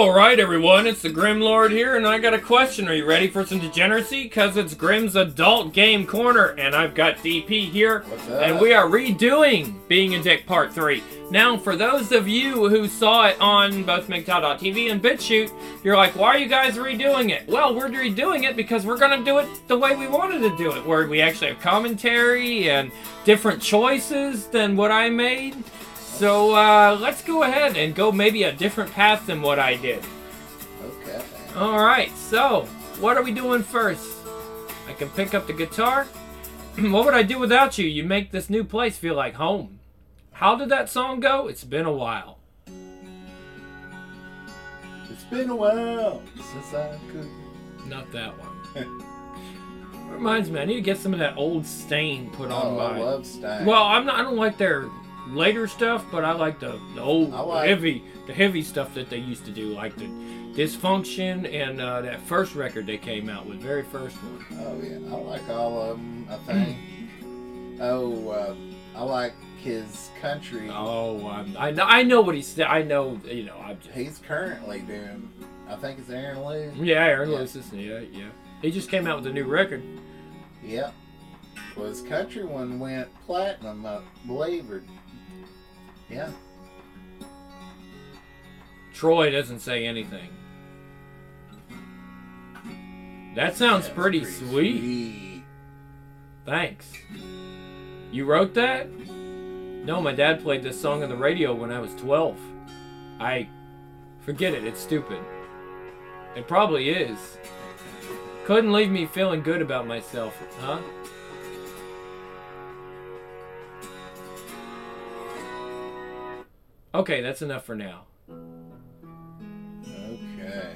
Alright everyone, it's the Grim Lord here, and I got a question. Are you ready for some degeneracy? Because it's Grim's Adult Game Corner, and I've got DP here, and we are redoing Being a Dick Part 3. Now, for those of you who saw it on both MGTOW.tv and BitChute, you're like, why are you guys redoing it? Well, we're redoing it because we're going to do it the way we wanted to do it, where we actually have commentary and different choices than what I made. So, let's go ahead and go maybe a different path than what I did. Okay. Alright, so, what are we doing first? I can pick up the guitar. What would I do without you? You make this new place feel like home. How did that song go? It's been a while. It's been a while since I could. Not that one. Reminds me, I need to get some of that old Stain put on my... I love Stain. Well, I don't like their later stuff, but I like the old, heavy stuff that they used to do, like the Dysfunction and that first record they came out with, very first one. Oh yeah, I like all of them. I think. I like his country. Oh, I know what he said. I know, He's currently doing. I think it's Aaron Lewis. Yeah, Aaron Lewis. Yeah. He just came out with a new record. Yep. Well, his country one went platinum, I believe, or yeah. Troy doesn't say anything. That sounds pretty sweet. Thanks. You wrote that? No, my dad played this song on the radio when I was 12. Forget it, it's stupid. It probably is. Couldn't leave me feeling good about myself, huh? Okay, that's enough for now. Okay.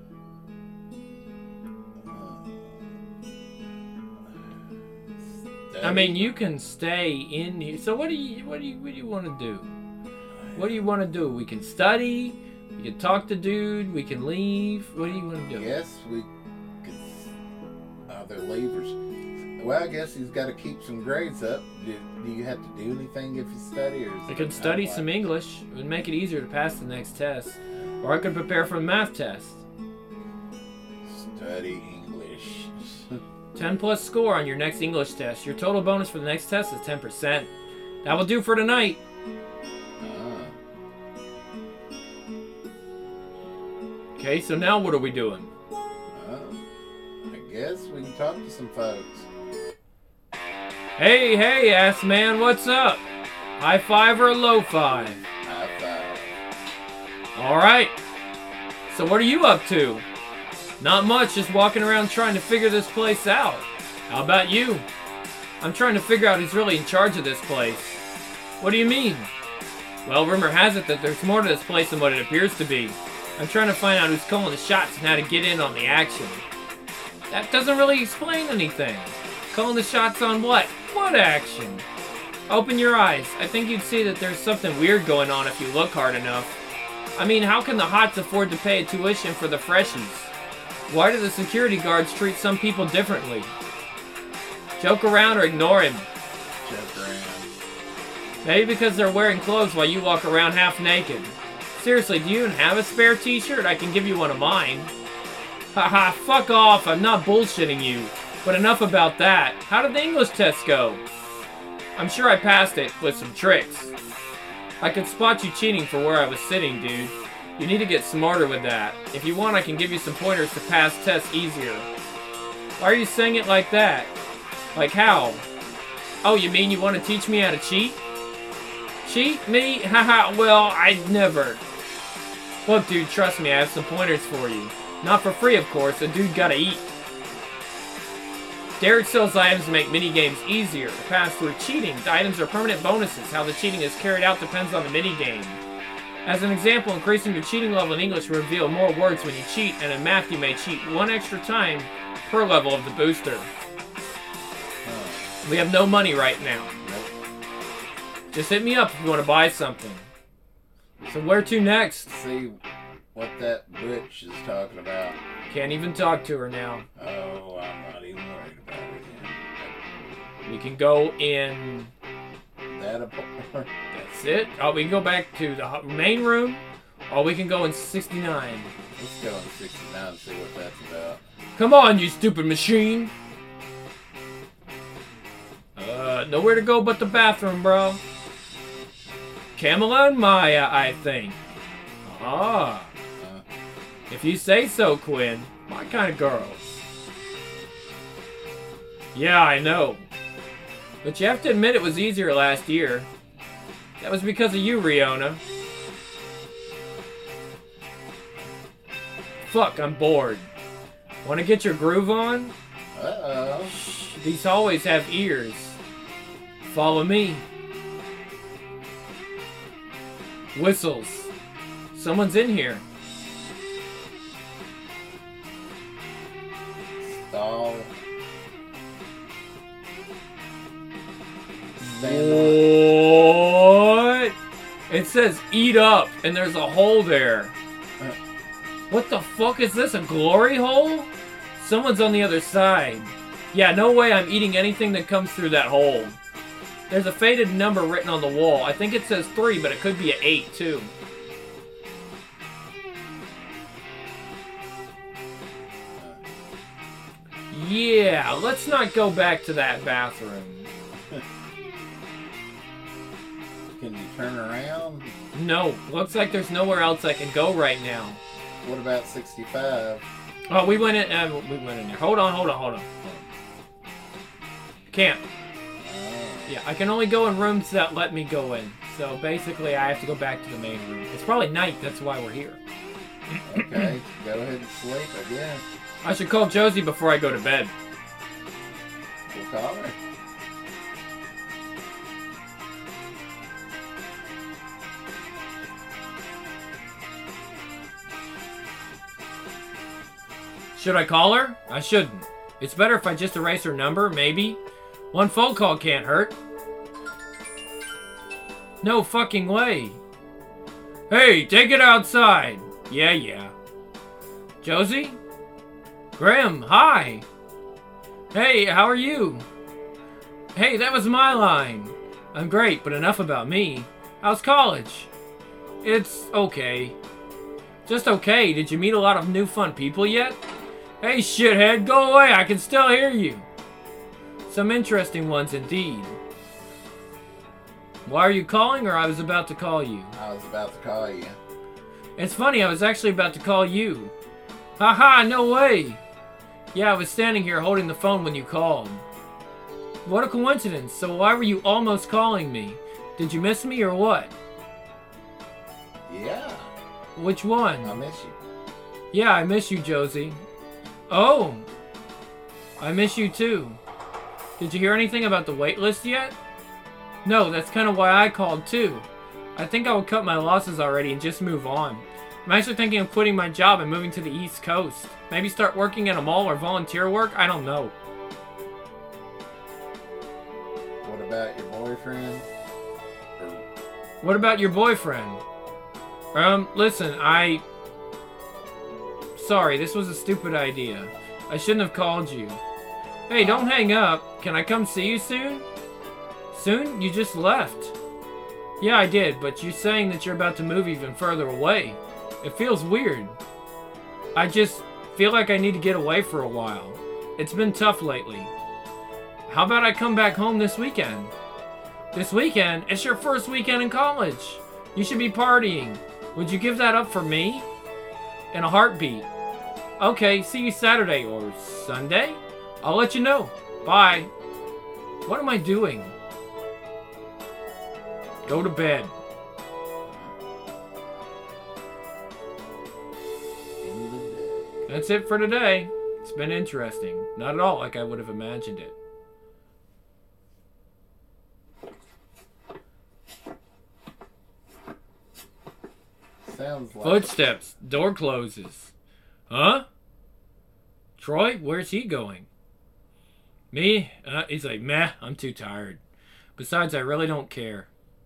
I mean, you can stay in here. So what do you want to do? What do you want to do? We can study. We can talk to dude. We can leave. What do you want to do? Yes, we could. They're leavers. Well, I guess he's got to keep some grades up. Do you have to do anything if you study, or? I could study some English. It would make it easier to pass the next test, or I could prepare for the math test. Study English. 10 plus score on your next English test. Your total bonus for the next test is 10%. That will do for tonight. Okay, so now what are we doing? I guess we can talk to some folks. Hey, ass man, what's up? High five or low five? High five. Alright. So what are you up to? Not much, just walking around trying to figure this place out. How about you? I'm trying to figure out who's really in charge of this place. What do you mean? Well, rumor has it that there's more to this place than what it appears to be. I'm trying to find out who's calling the shots and how to get in on the action. That doesn't really explain anything. Calling the shots on what? What action? Open your eyes. I think you'd see that there's something weird going on if you look hard enough. I mean, how can the Hots afford to pay a tuition for the freshies? Why do the security guards treat some people differently? Joke around or ignore him. Joke around. Maybe because they're wearing clothes while you walk around half naked. Seriously, do you even have a spare t-shirt? I can give you one of mine. Haha, fuck off, I'm not bullshitting you. But enough about that. How did the English test go? I'm sure I passed it with some tricks. I could spot you cheating for where I was sitting, dude. You need to get smarter with that. If you want, I can give you some pointers to pass tests easier. Why are you saying it like that? Like how? Oh, you mean you want to teach me how to cheat? Cheat? Me? Haha, well, I'd never. Look, dude, trust me, I have some pointers for you. Not for free, of course, a dude gotta eat. Derek sells items to make minigames easier to pass through cheating. The items are permanent bonuses. How the cheating is carried out depends on the minigame. As an example, increasing your cheating level in English will reveal more words when you cheat, and in math you may cheat one extra time per level of the booster. We have no money right now. Just hit me up if you want to buy something. So where to next? See what that bitch is talking about. Can't even talk to her now. Oh, I'm not even worried about it. We can go in... That apartment. That's it. Oh, we can go back to the main room, Or we can go in 69. Let's go in 69 and see what that's about. Come on, you stupid machine. Nowhere to go but the bathroom, bro. Kamala and Maya, I think. Ah. If you say so, Quinn. My kind of girls. Yeah, I know. But you have to admit it was easier last year. That was because of you, Riona. Fuck, I'm bored. Want to get your groove on? Uh-oh. Shh, these hallways have ears. Follow me. Whistles. Someone's in here. Stall. What? It says eat up, and there's a hole there. What the fuck is this, a glory hole? Someone's on the other side. Yeah, no way I'm eating anything that comes through that hole. There's a faded number written on the wall. I think it says 3, but it could be an 8 too. Yeah, let's not go back to that bathroom. Can you turn around? No, looks like there's nowhere else I can go right now. What about 65? Oh, we went in there. Hold on. Can't. Yeah, I can only go in rooms that let me go in. So basically, I have to go back to the main room. It's probably night, that's why we're here. Okay, go ahead and sleep, I guess. I should call Josie before I go to bed. We'll call her. Should I call her? I shouldn't. It's better if I just erase her number, maybe. One phone call can't hurt. No fucking way. Hey, take it outside. Yeah. Josie? Graham, hi. Hey, how are you? Hey, that was my line. I'm great, but enough about me. How's college? It's okay. Just okay. Did you meet a lot of new fun people yet? Hey, shithead, go away. I can still hear you. Some interesting ones indeed. Why are you calling, or I was about to call you? I was about to call you. It's funny, I was actually about to call you. Haha, no way. Yeah, I was standing here holding the phone when you called. What a coincidence. So why were you almost calling me? Did you miss me or what? Yeah. Which one? I miss you. Yeah, I miss you, Josie. Oh. I miss you too. Did you hear anything about the wait list yet? No, that's kind of why I called too. I think I will cut my losses already and just move on. I'm actually thinking of quitting my job and moving to the East Coast. Maybe start working at a mall or volunteer work? I don't know. What about your boyfriend? What about your boyfriend? Listen, Sorry, this was a stupid idea. I shouldn't have called you. Hey, don't hang up. Can I come see you soon? Soon? You just left. Yeah, I did, but you're saying that you're about to move even further away. It feels weird. I just feel like I need to get away for a while. It's been tough lately. How about I come back home this weekend? This weekend? It's your first weekend in college. You should be partying. Would you give that up for me? In a heartbeat. Okay, see you Saturday or Sunday? I'll let you know. Bye. What am I doing? Go to bed. That's it for today. It's been interesting. Not at all like I would have imagined it. Sounds like Footsteps. Door closes. Huh? Troy? Where's he going? Me? He's like, meh, I'm too tired. Besides, I really don't care.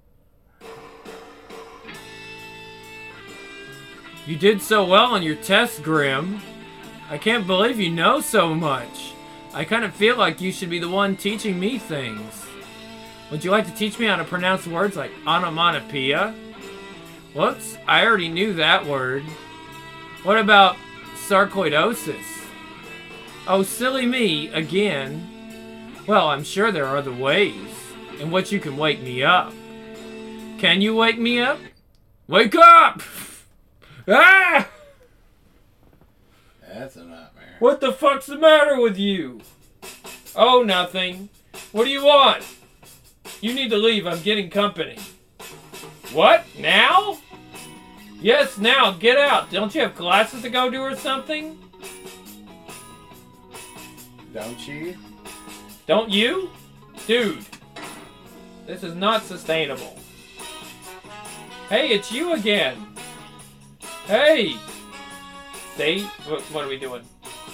You did so well on your test, Grim. I can't believe you know so much. I kind of feel like you should be the one teaching me things. Would you like to teach me how to pronounce words like onomatopoeia? Whoops, I already knew that word. What about sarcoidosis? Oh, silly me, again. Well, I'm sure there are other ways in which you can wake me up. Can you wake me up? Wake up! Ah! That's a nightmare. What the fuck's the matter with you? Oh, nothing. What do you want? You need to leave. I'm getting company. What? Now? Yes, now. Get out. Don't you have classes to go to or something? Don't you? Don't you? Dude. This is not sustainable. Hey, it's you again. Hey. See? What are we doing?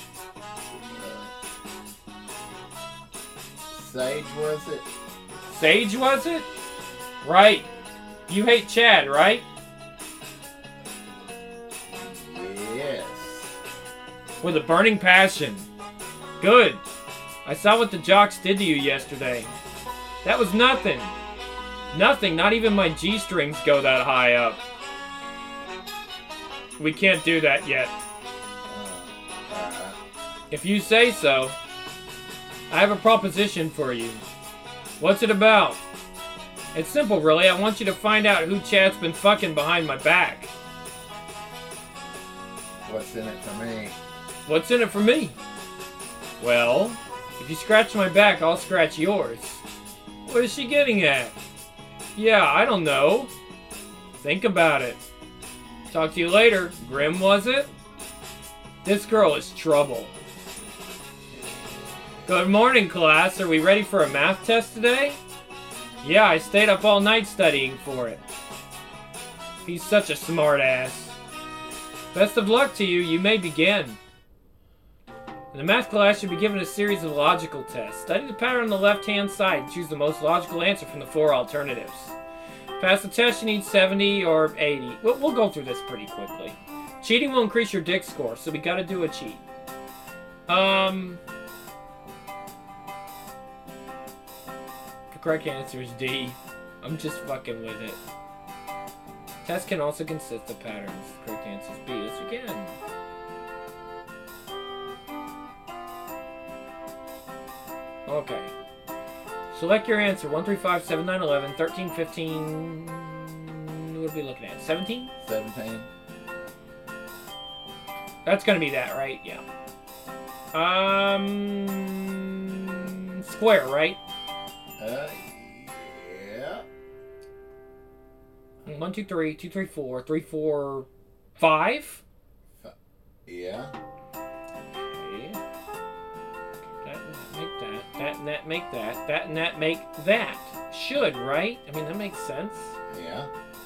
Sage, was it? Sage, was it? Right. You hate Chad, right? Yes. With a burning passion. Good. I saw what the jocks did to you yesterday. That was nothing. Nothing. Not even my G-strings go that high up. We can't do that yet. If you say so. I have a proposition for you. What's it about? It's simple, really. I want you to find out who Chad's been fucking behind my back. What's in it for me? What's in it for me? Well, if you scratch my back, I'll scratch yours. What is she getting at? Yeah, I don't know. Think about it. Talk to you later. Grim, was it? This girl is trouble. Good morning, class. Are we ready for a math test today? Yeah, I stayed up all night studying for it. He's such a smart ass. Best of luck to you. You may begin. In the math class, you'll be given a series of logical tests. Study the pattern on the left-hand side and choose the most logical answer from the 4 alternatives. Pass the test, you need 70 or 80. We'll go through this pretty quickly. Cheating will increase your dick score, so we gotta do a cheat. The correct answer is D. I'm just fucking with it. Test can also consist of patterns. The correct answer is B. Yes, you can. Okay. Select your answer. 1, 3, 5, 7, 9, 11, 13, 15... What are we looking at? 17? 17. That's gonna be that, right? Yeah. Square, right? Yeah. 1, 2, 3, 2, 3, 4, 3, 4, 5? Yeah. Okay. That and that make that. That and that make that. Should, right? I mean, that makes sense. Yeah.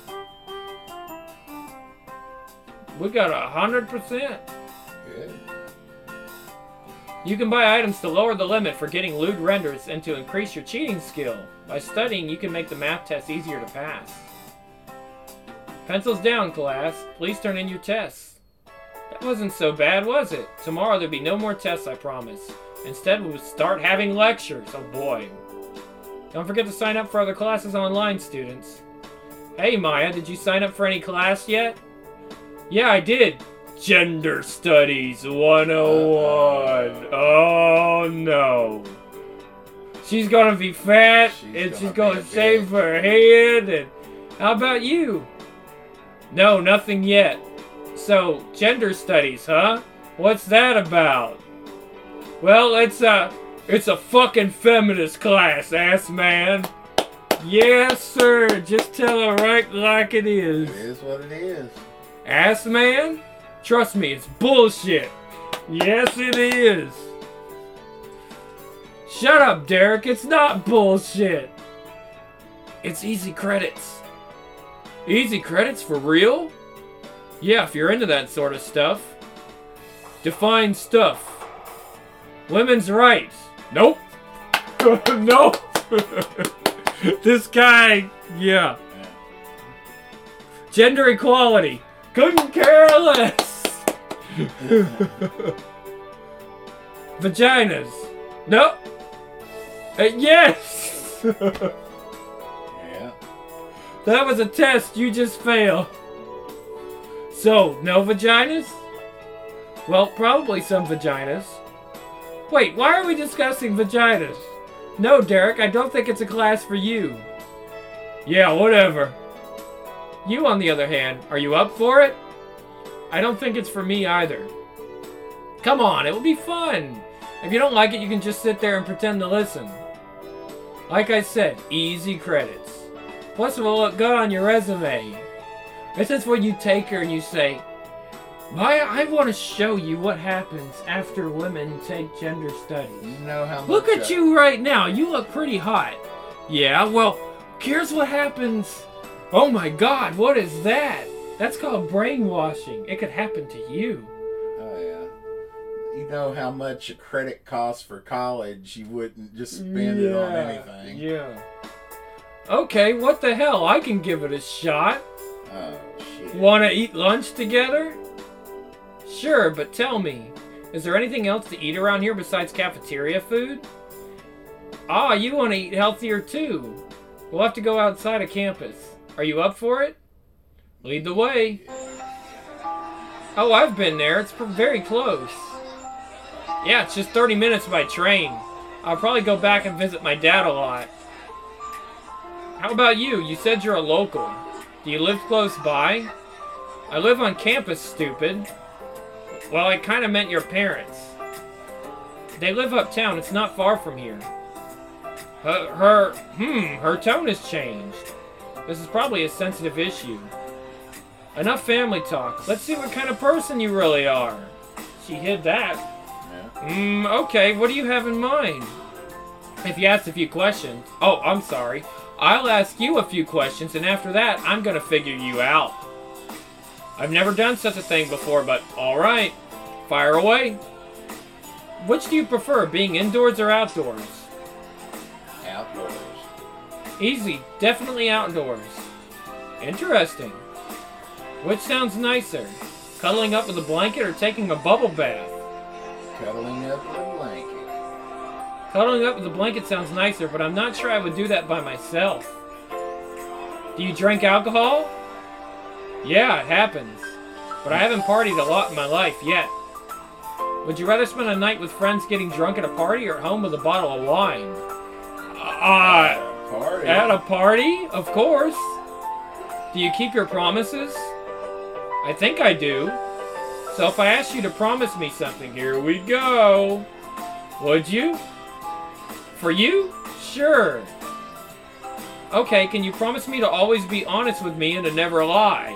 We got 100%. Good. You can buy items to lower the limit for getting lewd renders and to increase your cheating skill. By studying, you can make the math test easier to pass. Pencils down, class. Please turn in your tests. That wasn't so bad, was it? Tomorrow there'll be no more tests, I promise. Instead, we'll start having lectures. Oh boy. Don't forget to sign up for other classes online, students. Hey, Maya, did you sign up for any class yet? Yeah, I did. Gender Studies 101. Oh no. She's gonna be fat and she's gonna shave her head. And how about you? No, nothing yet. So, Gender Studies, huh? What's that about? Well, it's a fucking feminist class, ass man. Yes, sir. Just tell her right like it is. It is what it is. Ass man? Trust me, it's bullshit. Yes, it is. Shut up, Derek. It's not bullshit. It's easy credits. Easy credits for real? Yeah, if you're into that sort of stuff. Define stuff. Women's rights. Nope. Nope. This guy, yeah. Gender equality. Couldn't care less. Vaginas. Nope. Yes. Yeah. That was a test you just failed. So, no vaginas? Well, probably some vaginas. Wait, why are we discussing vaginas? No, Derek, I don't think it's a class for you. Yeah, whatever. You, on the other hand, are you up for it? I don't think it's for me either. Come on, it will be fun. If you don't like it, you can just sit there and pretend to listen. Like I said, easy credits. Plus, it will look good on your resume. This is when you take her and you say, I want to show you what happens after women take gender studies. You know how much... Look at you right now. You look pretty hot. Yeah, well, here's what happens. Oh my God, what is that? That's called brainwashing. It could happen to you. Oh, yeah. You know how much a credit costs for college. You wouldn't just spend it on anything. Yeah. Okay, what the hell? I can give it a shot. Oh, shit. Want to eat lunch together? Sure, but tell me, is there anything else to eat around here besides cafeteria food? Ah, you want to eat healthier too. We'll have to go outside of campus. Are you up for it? Lead the way. Oh, I've been there. It's very close. Yeah, it's just 30 minutes by train. I'll probably go back and visit my dad a lot. How about you? You said you're a local. Do you live close by? I live on campus, stupid. Well, I kind of meant your parents. They live uptown. It's not far from here. Her tone has changed. This is probably a sensitive issue. Enough family talk. Let's see what kind of person you really are. She hid that. Yeah. Okay, what do you have in mind? If you asked a few questions... Oh, I'm sorry. I'll ask you a few questions, and after that, I'm gonna figure you out. I've never done such a thing before, but alright. Fire away. Which do you prefer, being indoors or outdoors? Outdoors. Easy. Definitely outdoors. Interesting. Which sounds nicer? Cuddling up with a blanket or taking a bubble bath? Cuddling up with a blanket. Cuddling up with a blanket sounds nicer, but I'm not sure I would do that by myself. Do you drink alcohol? Yeah, it happens. But I haven't partied a lot in my life yet. Would you rather spend a night with friends getting drunk at a party or at home with a bottle of wine? Party. At a party? Of course. Do you keep your promises? I think I do. So if I asked you to promise me something, here we go. Would you? For you? Sure. Okay, can you promise me to always be honest with me and to never lie?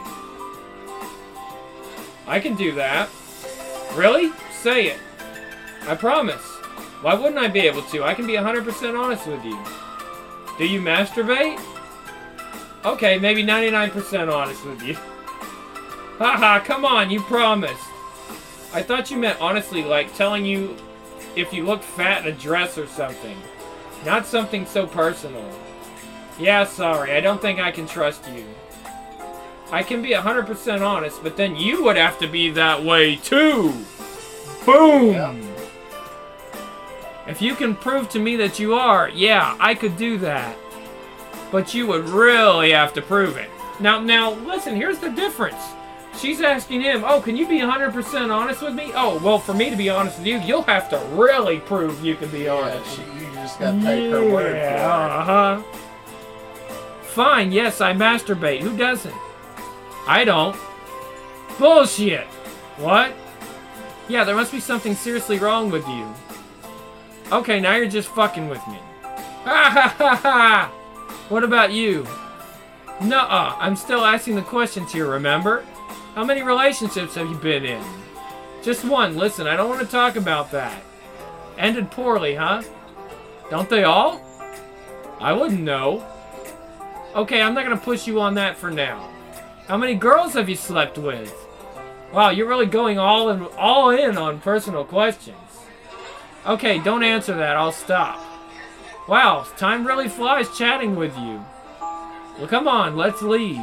I can do that. Really? Say it. I promise. Why wouldn't I be able to? I can be 100% honest with you. Do you masturbate? Okay, maybe 99% honest with you. Haha, come on, you promised. I thought you meant honestly, like telling you if you look fat in a dress or something. Not something so personal. Yeah, sorry, I don't think I can trust you. I can be 100% honest, but then you would have to be that way too. Boom! Yeah. If you can prove to me that you are, yeah, I could do that. But you would really have to prove it. Now, listen, here's the difference. She's asking him, oh, can you be 100% honest with me? Oh, well, for me to be honest with you, you'll have to really prove you can be honest. Yeah, you just gotta take her word for it. Uh-huh. Fine, yes, I masturbate. Who doesn't? I don't. Bullshit. What? Yeah, there must be something seriously wrong with you. Okay, now you're just fucking with me. Ha ha ha ha! What about you? Nuh-uh, I'm still asking the questions here, remember? How many relationships have you been in? Just one. Listen, I don't want to talk about that. Ended poorly, huh? Don't they all? I wouldn't know. Okay, I'm not going to push you on that for now. How many girls have you slept with? Wow, you're really going all in on personal questions. Okay, don't answer that. I'll stop. Wow, time really flies chatting with you. Well, come on, let's leave.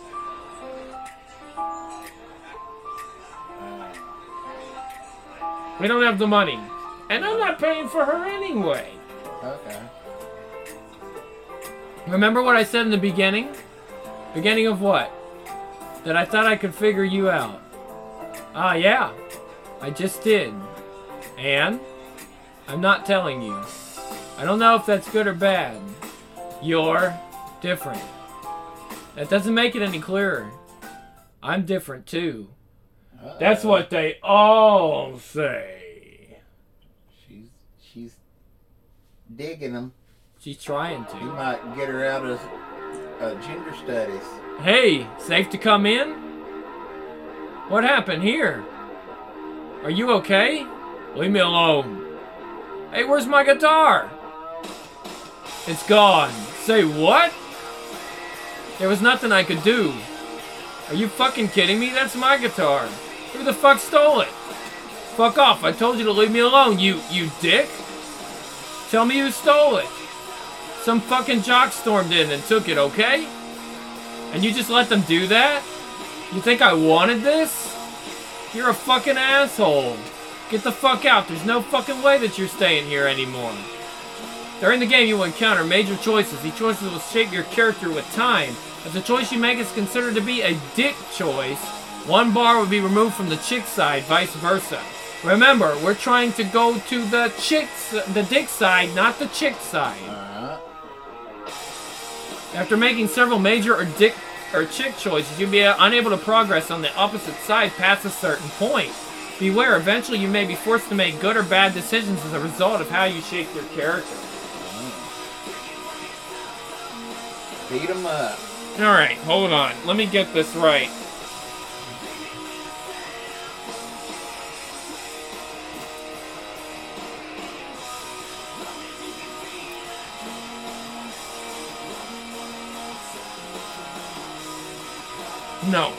We don't have the money. And I'm not paying for her anyway. Okay. Remember what I said in the beginning? Beginning of what? that I thought I could figure you out. Ah, yeah. I just did. And? I'm not telling you. I don't know if that's good or bad. You're different. That doesn't make it any clearer. I'm different too. That's what they all say. She's digging him. She's trying You to. might get her out of gender studies. Hey, safe to come in? What happened here? Are you okay? Leave me alone. Hey, where's my guitar? It's gone. Say what? There was nothing I could do. Are you fucking kidding me? That's my guitar. Who the fuck stole it? Fuck off. I told you to leave me alone, you dick. Tell me who stole it. Some fucking jock stormed in and took it, okay? And you just let them do that? You think I wanted this? You're a fucking asshole. Get the fuck out. There's no fucking way that you're staying here anymore. During the game, you will encounter major choices. These choices will shape your character with time. If the choice you make is considered to be a dick choice, one bar will be removed from the chick side, vice versa. Remember, we're trying to go to the dick side, not the chick side. After making several major or dick or chick choices, you'll be unable to progress on the opposite side past a certain point. Beware, eventually you may be forced to make good or bad decisions as a result of how you shape your character. Beat him up. Alright, hold on. Let me get this right. No.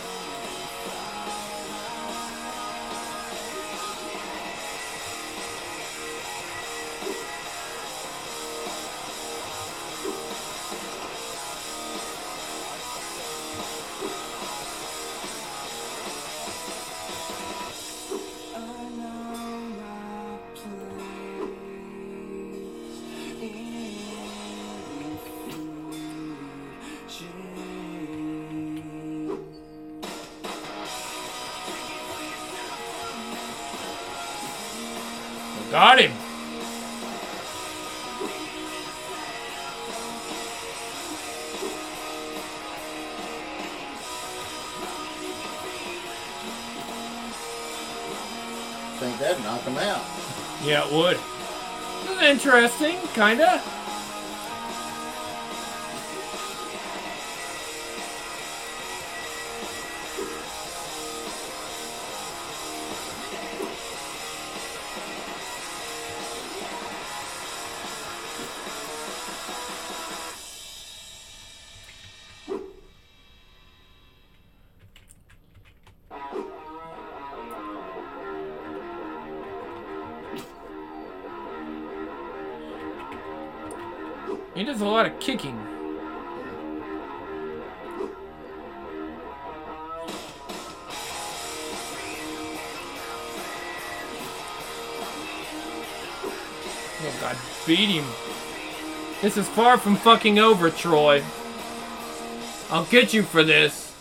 Got him. Think that'd knock him out. Yeah, it would. Interesting, kinda. He does a lot of kicking. Oh god, beat him. This is far from fucking over, Troy. I'll get you for this.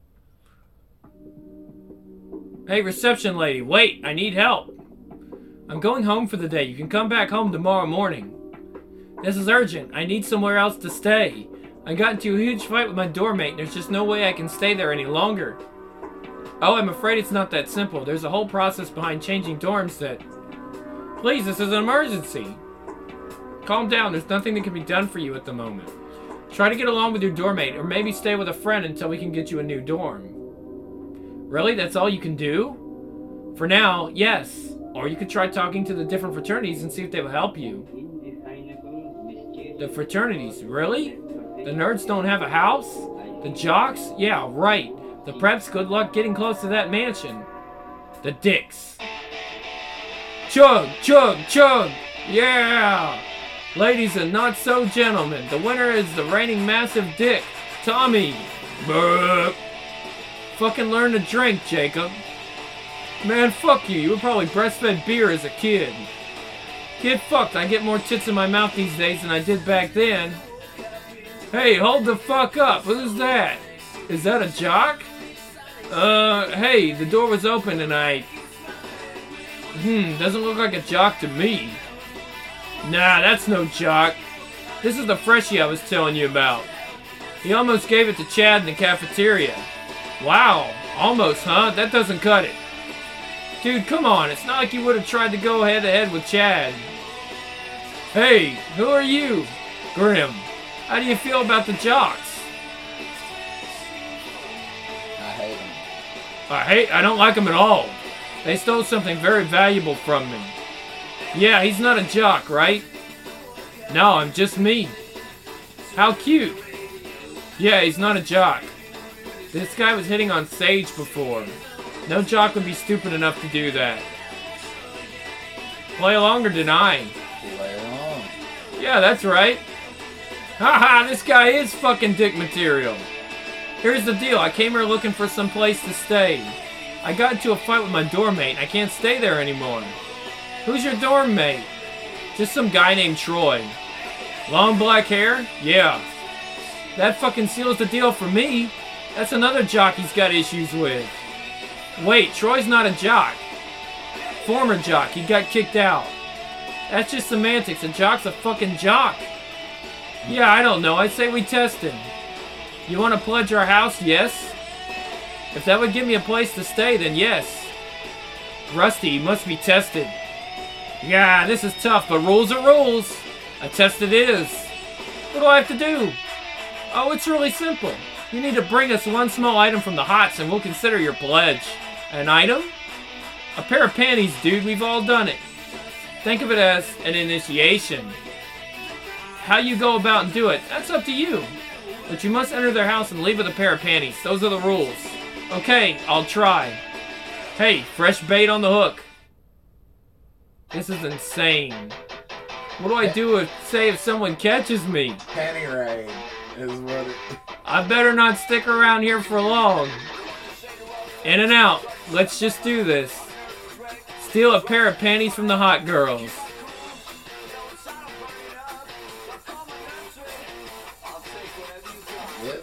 Hey, reception lady, wait, I need help. I'm going home for the day. You can come back home tomorrow morning. This is urgent. I need somewhere else to stay. I got into a huge fight with my doormate, and there's just no way I can stay there any longer. Oh, I'm afraid it's not that simple. There's a whole process behind changing dorms that... Please, this is an emergency. Calm down. There's nothing that can be done for you at the moment. Try to get along with your doormate, or maybe stay with a friend until we can get you a new dorm. Really? That's all you can do? For now, yes. Or you could try talking to the different fraternities and see if they will help you. The fraternities, really? The nerds don't have a house? The jocks? Yeah, right. The preps, good luck getting close to that mansion. The dicks. Chug, chug, chug! Yeah! Ladies and not so gentlemen, the winner is the reigning massive dick, Tommy. Burp. Fucking learn to drink, Jacob. Man, fuck you. You were probably breastfed beer as a kid. Get fucked. I get more tits in my mouth these days than I did back then. Hey, hold the fuck up. Who's that? Is that a jock? Hey, the door was open and doesn't look like a jock to me. Nah, that's no jock. This is the freshie I was telling you about. He almost gave it to Chad in the cafeteria. Wow, almost, huh? That doesn't cut it. Dude, come on, it's not like you would have tried to go head-to-head with Chad. Hey, who are you? Grim, how do you feel about the jocks? I hate him. I don't like them at all. They stole something very valuable from me. Yeah, he's not a jock, right? No, I'm just me. How cute. Yeah, he's not a jock. This guy was hitting on Sage before. No jock would be stupid enough to do that. Play along or deny? Play along. Yeah, that's right. Haha, this guy is fucking dick material. Here's the deal, I came here looking for some place to stay. I got into a fight with my dorm mate and I can't stay there anymore. Who's your dorm mate? Just some guy named Troy. Long black hair? Yeah. That fucking seals the deal for me. That's another jock he's got issues with. Wait, Troy's not a jock. Former jock, he got kicked out. That's just semantics, a jock's a fucking jock. Yeah, I don't know, I'd say we test him. You want to pledge our house? Yes. If that would give me a place to stay, then yes. Rusty, he must be tested. Yeah, this is tough, but rules are rules. A test it is. What do I have to do? Oh, it's really simple. You need to bring us one small item from the Hots and we'll consider your pledge. An item? A pair of panties, dude. We've all done it. Think of it as an initiation. How you go about and do it, that's up to you. But you must enter their house and leave with a pair of panties. Those are the rules. Okay, I'll try. Hey, fresh bait on the hook. This is insane. What do I do if someone catches me? Panty raid is what it... I better not stick around here for long. In and out. Let's just do this. Steal a pair of panties from the hot girls. Yes.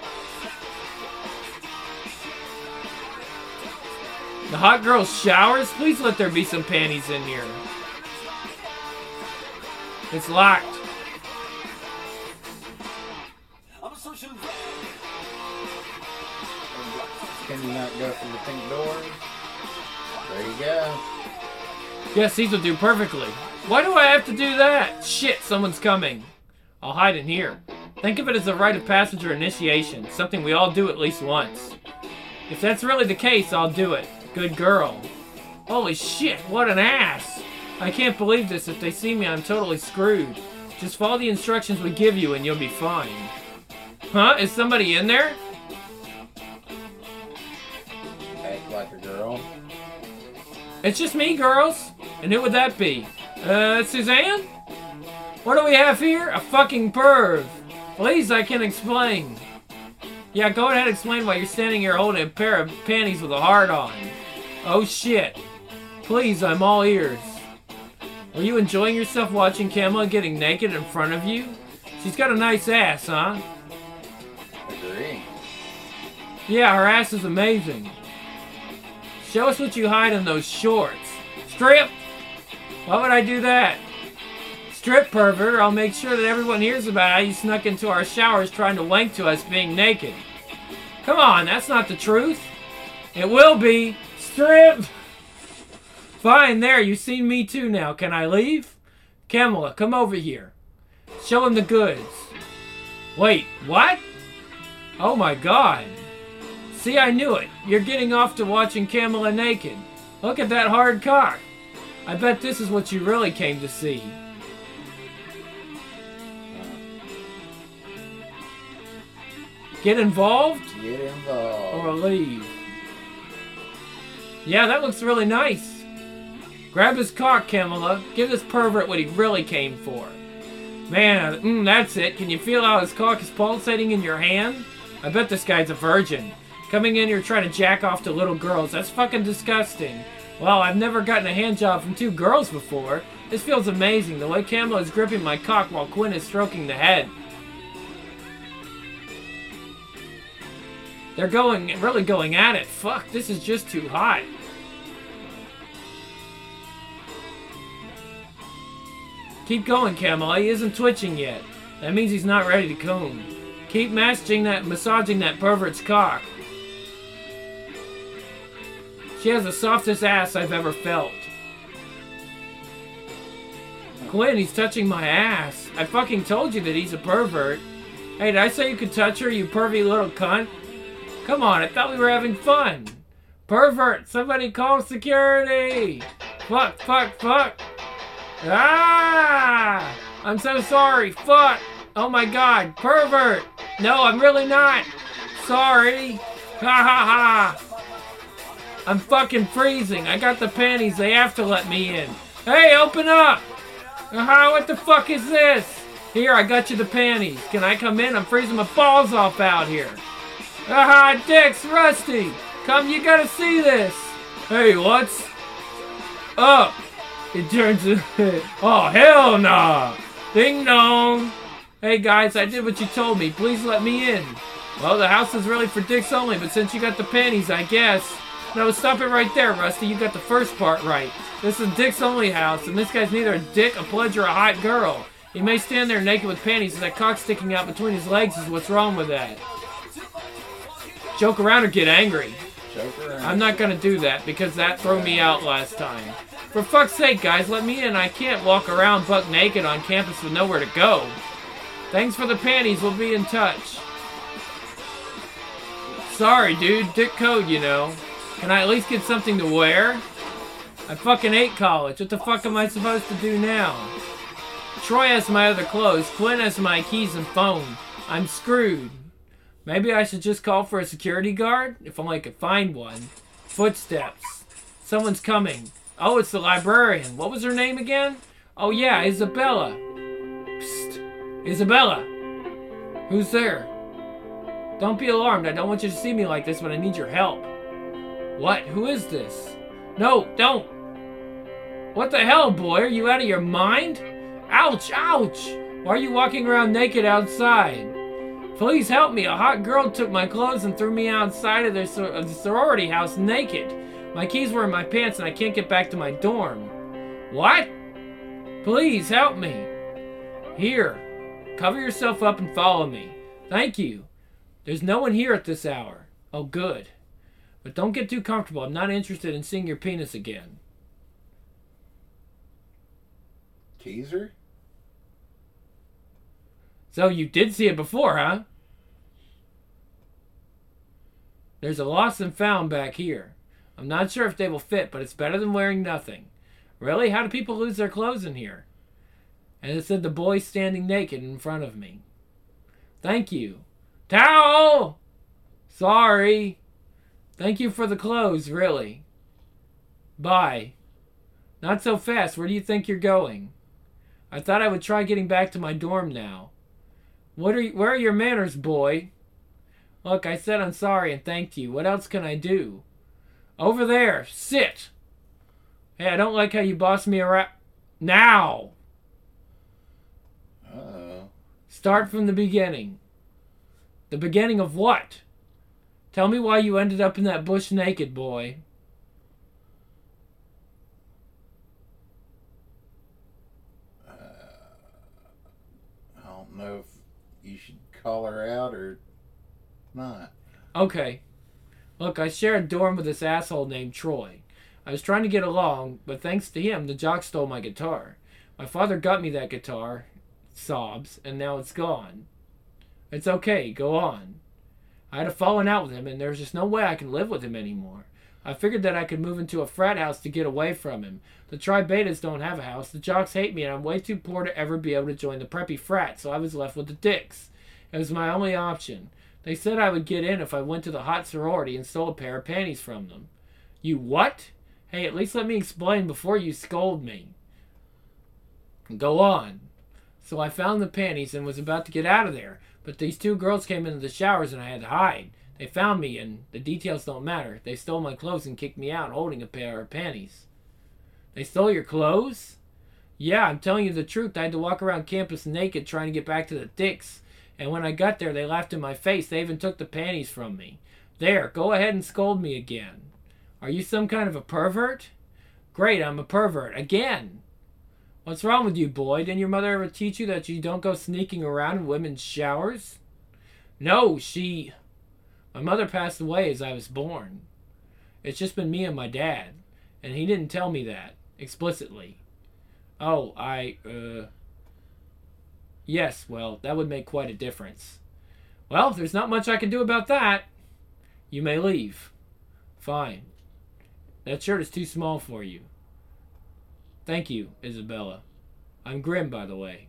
The hot girls' showers? Please let there be some panties in here. It's locked. Can you not go through the pink door? There you go. Yes, these will do perfectly. Why do I have to do that? Shit, someone's coming. I'll hide in here. Think of it as a rite of passage or initiation, something we all do at least once. If that's really the case, I'll do it. Good girl. Holy shit, what an ass. I can't believe this. If they see me, I'm totally screwed. Just follow the instructions we give you and you'll be fine. Huh? Is somebody in there? Act like a girl. It's just me, girls. And who would that be? Suzanne? What do we have here? A fucking perv. Please, I can explain. Yeah, go ahead and explain why you're standing here holding a pair of panties with a heart on. Oh shit. Please, I'm all ears. Are you enjoying yourself watching Kamala getting naked in front of you? She's got a nice ass, huh? Agree. Yeah, her ass is amazing. Show us what you hide in those shorts. Strip! Why would I do that? Strip, pervert, or I'll make sure that everyone hears about how you snuck into our showers trying to wank to us being naked. Come on, that's not the truth. It will be. Strip! Fine, there, you've seen me too now. Can I leave? Kamala, come over here. Show him the goods. Wait, what? Oh my god. See, I knew it. You're getting off to watching Kamala naked. Look at that hard cock. I bet this is what you really came to see. Get involved? Get involved. Or leave? Yeah, that looks really nice. Grab his cock, Kamala. Give this pervert what he really came for. Man, that's it. Can you feel how his cock is pulsating in your hand? I bet this guy's a virgin. Coming in here trying to jack off to little girls. That's fucking disgusting. Well, I've never gotten a hand job from two girls before. This feels amazing. The way Kamala is gripping my cock while Quinn is stroking the head. They're really going at it. Fuck, this is just too hot. Keep going, Camel. He isn't twitching yet. That means he's not ready to come. Keep massaging that pervert's cock. She has the softest ass I've ever felt. Quinn, he's touching my ass. I fucking told you that he's a pervert. Hey, did I say you could touch her, you pervy little cunt? Come on, I thought we were having fun. Pervert, somebody call security. Fuck, fuck, fuck. Ah! I'm so sorry. Fuck. Oh my god. Pervert. No, I'm really not. Sorry. Ha ha ha. I'm fucking freezing. I got the panties. They have to let me in. Hey, open up. Aha, what the fuck is this? Here, I got you the panties. Can I come in? I'm freezing my balls off out here. Aha, dicks, Rusty. Come, you gotta see this. Hey, what's up? It turns in. Oh, hell nah. Ding dong. Hey, guys, I did what you told me. Please let me in. Well, the house is really for dicks only, but since you got the panties, I guess. No, stop it right there, Rusty. You got the first part right. This is a dicks only house, and this guy's neither a dick, a pledge, or a hot girl. He may stand there naked with panties and that cock sticking out between his legs is what's wrong with that. Joke around or get angry. Joke around. I'm not gonna do that because that threw me out last time. For fuck's sake, guys, let me in. I can't walk around buck naked on campus with nowhere to go. Thanks for the panties. We'll be in touch. Sorry, dude. Dick code, you know. Can I at least get something to wear? I fucking hate college. What the fuck am I supposed to do now? Troy has my other clothes. Quinn has my keys and phone. I'm screwed. Maybe I should just call for a security guard? If only I could find one. Footsteps. Someone's coming. Oh, it's the librarian. What was her name again? Oh yeah, Isabella. Psst. Isabella. Who's there? Don't be alarmed. I don't want you to see me like this, but I need your help. What? Who is this? No, don't. What the hell, boy? Are you out of your mind? Ouch, ouch. Why are you walking around naked outside? Please help me. A hot girl took my clothes and threw me outside of the sorority house naked. My keys were in my pants and I can't get back to my dorm. What? Please help me. Here. Cover yourself up and follow me. Thank you. There's no one here at this hour. Oh, good. But don't get too comfortable. I'm not interested in seeing your penis again. Teaser? So you did see it before, huh? There's a lost and found back here. I'm not sure if they will fit, but it's better than wearing nothing. Really? How do people lose their clothes in here? And it said the boy standing naked in front of me. Thank you. Towel! Sorry. Thank you for the clothes, really. Bye. Not so fast. Where do you think you're going? I thought I would try getting back to my dorm now. Where are your manners, boy? Look, I said I'm sorry and thanked you. What else can I do? Over there. Sit. Hey, I don't like how you boss me around. Now. Uh-oh. Start from the beginning. The beginning of what? Tell me why you ended up in that bush naked, boy. I don't know if you should call her out or not. Okay. Look, I share a dorm with this asshole named Troy. I was trying to get along, but thanks to him, the jock stole my guitar. My father got me that guitar, sobs, and now it's gone. It's okay, go on. I had a falling out with him, and there's just no way I can live with him anymore. I figured that I could move into a frat house to get away from him. The Tri Betas don't have a house, the jocks hate me, and I'm way too poor to ever be able to join the preppy frat, so I was left with the dicks. It was my only option. They said I would get in if I went to the hot sorority and stole a pair of panties from them. You what? Hey, at least let me explain before you scold me. Go on. So I found the panties and was about to get out of there, but these two girls came into the showers and I had to hide. They found me, and the details don't matter. They stole my clothes and kicked me out holding a pair of panties. They stole your clothes? Yeah, I'm telling you the truth. I had to walk around campus naked trying to get back to the dicks. And when I got there, they laughed in my face. They even took the panties from me. There, go ahead and scold me again. Are you some kind of a pervert? Great, I'm a pervert. Again. What's wrong with you, boy? Didn't your mother ever teach you that you don't go sneaking around in women's showers? No, my mother passed away as I was born. It's just been me and my dad, and he didn't tell me that explicitly. Oh, yes, well, that would make quite a difference. Well, there's not much I can do about that. You may leave. Fine. That shirt is too small for you. Thank you, Isabella. I'm Grim, by the way.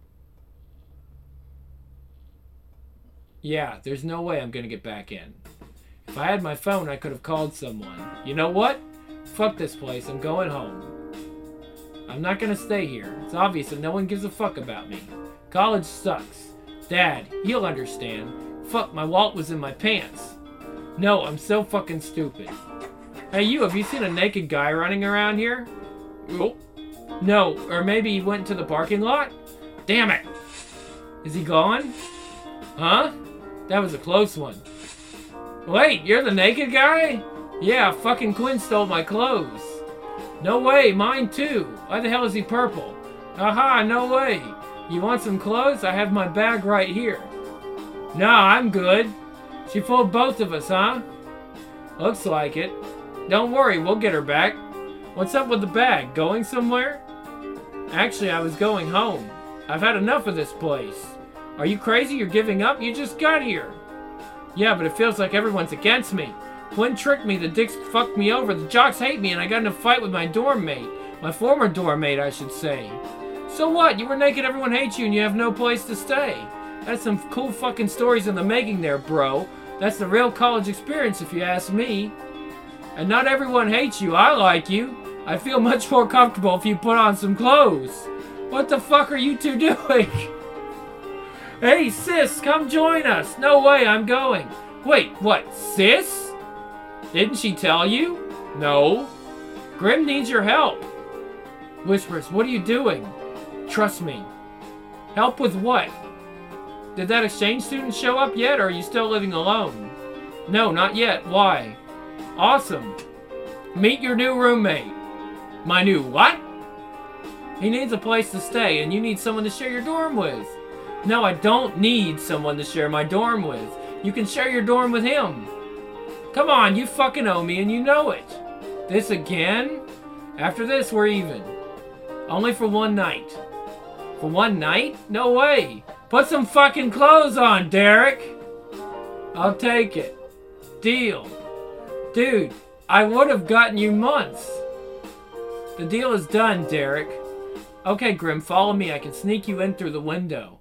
Yeah, there's no way I'm gonna get back in. If I had my phone, I could have called someone. You know what? Fuck this place. I'm going home. I'm not gonna stay here. It's obvious that no one gives a fuck about me. College sucks. Dad, he'll understand. Fuck, my wallet was in my pants. No, I'm so fucking stupid. Hey, have you seen a naked guy running around here? Oh. No, or maybe he went to the parking lot? Damn it! Is he gone? Huh? That was a close one. Wait, you're the naked guy? Yeah, fucking Quinn stole my clothes. No way, mine too. Why the hell is he purple? Aha, no way. You want some clothes? I have my bag right here. Nah, I'm good. She fooled both of us, huh? Looks like it. Don't worry, we'll get her back. What's up with the bag? Going somewhere? Actually, I was going home. I've had enough of this place. Are you crazy? You're giving up? You just got here. Yeah, but it feels like everyone's against me. Quinn tricked me, the dicks fucked me over, the jocks hate me, and I got in a fight with my dorm mate. My former dorm mate, I should say. So what? You were naked, everyone hates you, and you have no place to stay. That's some cool fucking stories in the making there, bro. That's the real college experience, if you ask me. And not everyone hates you. I like you. I feel much more comfortable if you put on some clothes. What the fuck are you two doing? Hey, sis, come join us. No way, I'm going. Wait, what, sis? Didn't she tell you? No. Grim needs your help. Whispers, what are you doing? Trust me. Help with what? Did that exchange student show up yet, or are you still living alone? No, not yet. Why? Awesome. Meet your new roommate. My new what? He needs a place to stay, and you need someone to share your dorm with. No, I don't need someone to share my dorm with. You can share your dorm with him. Come on, you fucking owe me, and you know it. This again? After this, we're even. Only for one night. For one night? No way. Put some fucking clothes on, Derek. I'll take it. Deal. Dude, I would have gotten you months. The deal is done, Derek. Okay, Grim, follow me. I can sneak you in through the window.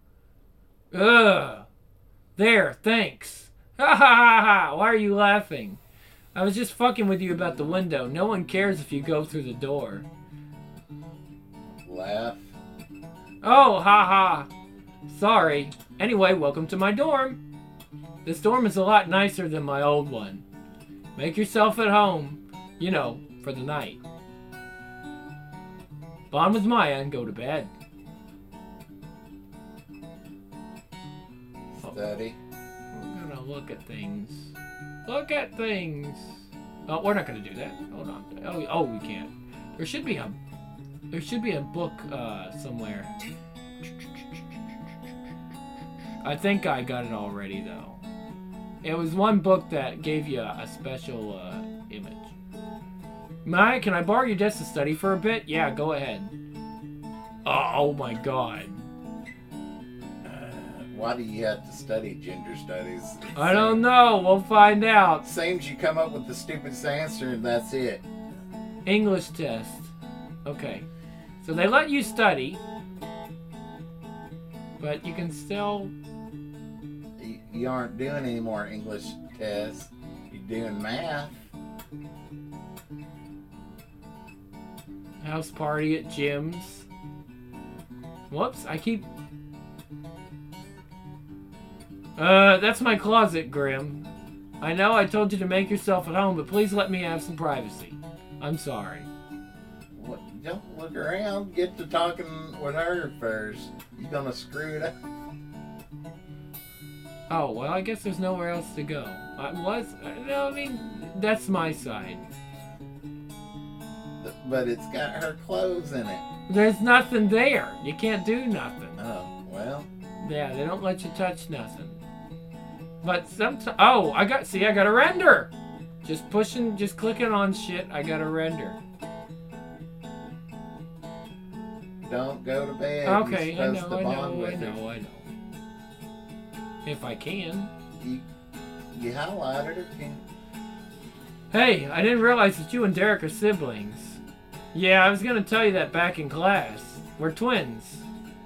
Ugh. There, thanks. Ha ha ha ha. Why are you laughing? I was just fucking with you about the window. No one cares if you go through the door. Laugh. Oh, ha ha. Sorry. Anyway, welcome to my dorm. This dorm is a lot nicer than my old one. Make yourself at home. You know, for the night. Bond with Maya and go to bed. Study. We're gonna look at things. Look at things. Oh, we're not gonna do that. Hold on. Oh, we can't. There should be a book somewhere. I think I got it already though. It was one book that gave you a special image. Maya, can I borrow your desk to study for a bit? Yeah, go ahead. Oh my god. Why do you have to study gender studies? I don't know. We'll find out. Seems you come up with the stupidest answer and that's it. English test. Okay. So they let you study, but you can still... You aren't doing any more English tests. You're doing math. House party at Jim's. Whoops, I keep... that's my closet, Grim. I know I told you to make yourself at home, but please let me have some privacy. I'm sorry. What? Don't look around. Get to talking with her first. You gonna screw it up? Oh, well, I guess there's nowhere else to go. No, I mean, that's my side. But it's got her clothes in it. There's nothing there. You can't do nothing. Oh, well. Yeah, they don't let you touch nothing. But sometimes... Oh, I got a render! Just clicking on shit, I got a render. Don't go to bed. Okay, You're I supposed to bond with her. know. If I can. You highlighted her, can Hey, I didn't realize that you and Derek are siblings. Yeah, I was gonna tell you that back in class. We're twins.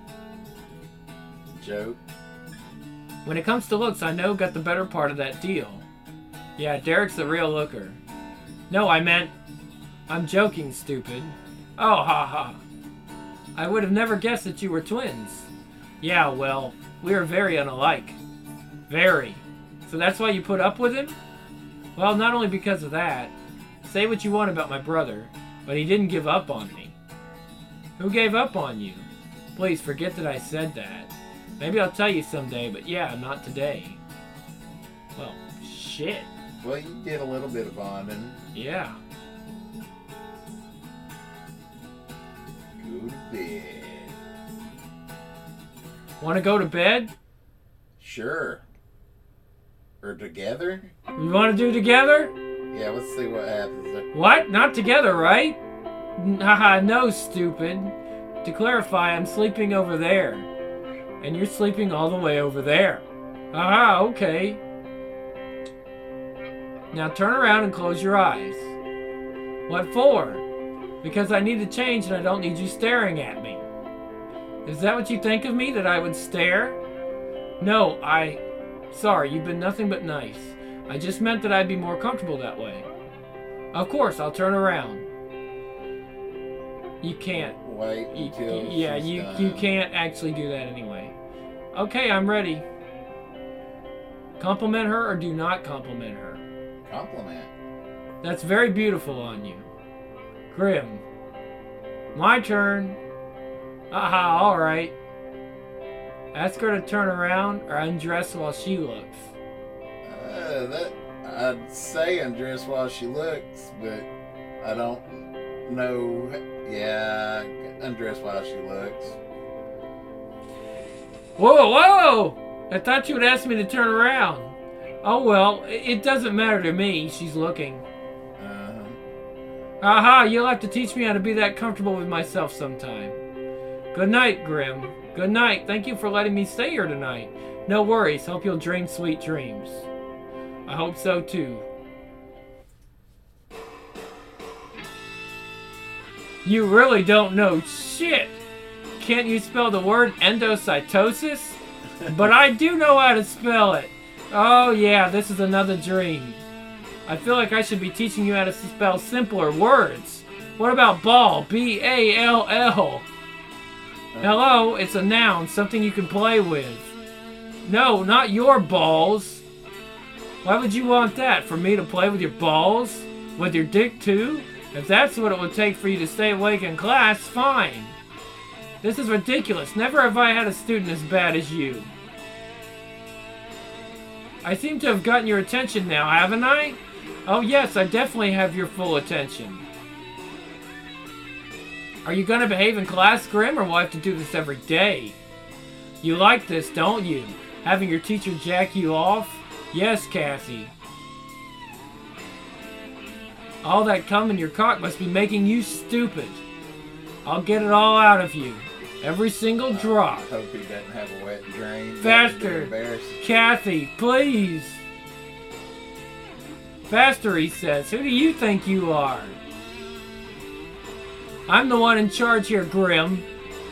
joke. When it comes to looks, I know got the better part of that deal. Yeah, Derek's the real looker. No, I meant... I'm joking, stupid. Oh, ha ha. I would have never guessed that you were twins. Yeah, well, we are very unalike. Very. So that's why you put up with him? Well, not only because of that. Say what you want about my brother, but he didn't give up on me. Who gave up on you? Please forget that I said that. Maybe I'll tell you someday, but yeah, not today. Well, shit. Well, you did a little bit of bonding. Yeah. Go to bed. Want to go to bed? Sure. Or together? We want to do together? Yeah, let's see what happens there. What? Not together, right? Haha, no, stupid. To clarify, I'm sleeping over there. And you're sleeping all the way over there. Aha, okay. Now turn around and close your eyes. What for? Because I need to change and I don't need you staring at me. Is that what you think of me, that I would stare? No, Sorry, you've been nothing but nice. I just meant that I'd be more comfortable that way. Of course, I'll turn around. You can't. Wait until Yeah, she's you done. can't actually do that anyway. Okay, I'm ready. Compliment her or do not compliment her. Compliment. That's very beautiful on you. Grim. My turn. Aha, alright. Ask her to turn around or undress while she looks. I'd say undress while she looks, but I don't know. Yeah, undress while she looks. Whoa, whoa! I thought you would ask me to turn around. Oh well, it doesn't matter to me. She's looking. Uh-huh. Aha, you'll have to teach me how to be that comfortable with myself sometime. Good night, Grim. Good night. Thank you for letting me stay here tonight. No worries. Hope you'll dream sweet dreams. I hope so too. You really don't know shit. Can't you spell the word endocytosis? But I do know how to spell it. Oh yeah, this is another dream. I feel like I should be teaching you how to spell simpler words. What about ball? B-A-L-L. Hello, it's a noun, something you can play with. No, not your balls. Why would you want that? For me to play with your balls? With your dick too? If that's what it would take for you to stay awake in class, fine. This is ridiculous. Never have I had a student as bad as you. I seem to have gotten your attention now, haven't I? Oh yes, I definitely have your full attention. Are you gonna behave in class, Grim, or will I have to do this every day? You like this, don't you? Having your teacher jack you off? Yes, Cassie. All that cum in your cock must be making you stupid. I'll get it all out of you. Every single drop. I hope he doesn't have a wet drain. Faster. That would be embarrassing. Kathy, please. Faster, he says. Who do you think you are? I'm the one in charge here, Grim.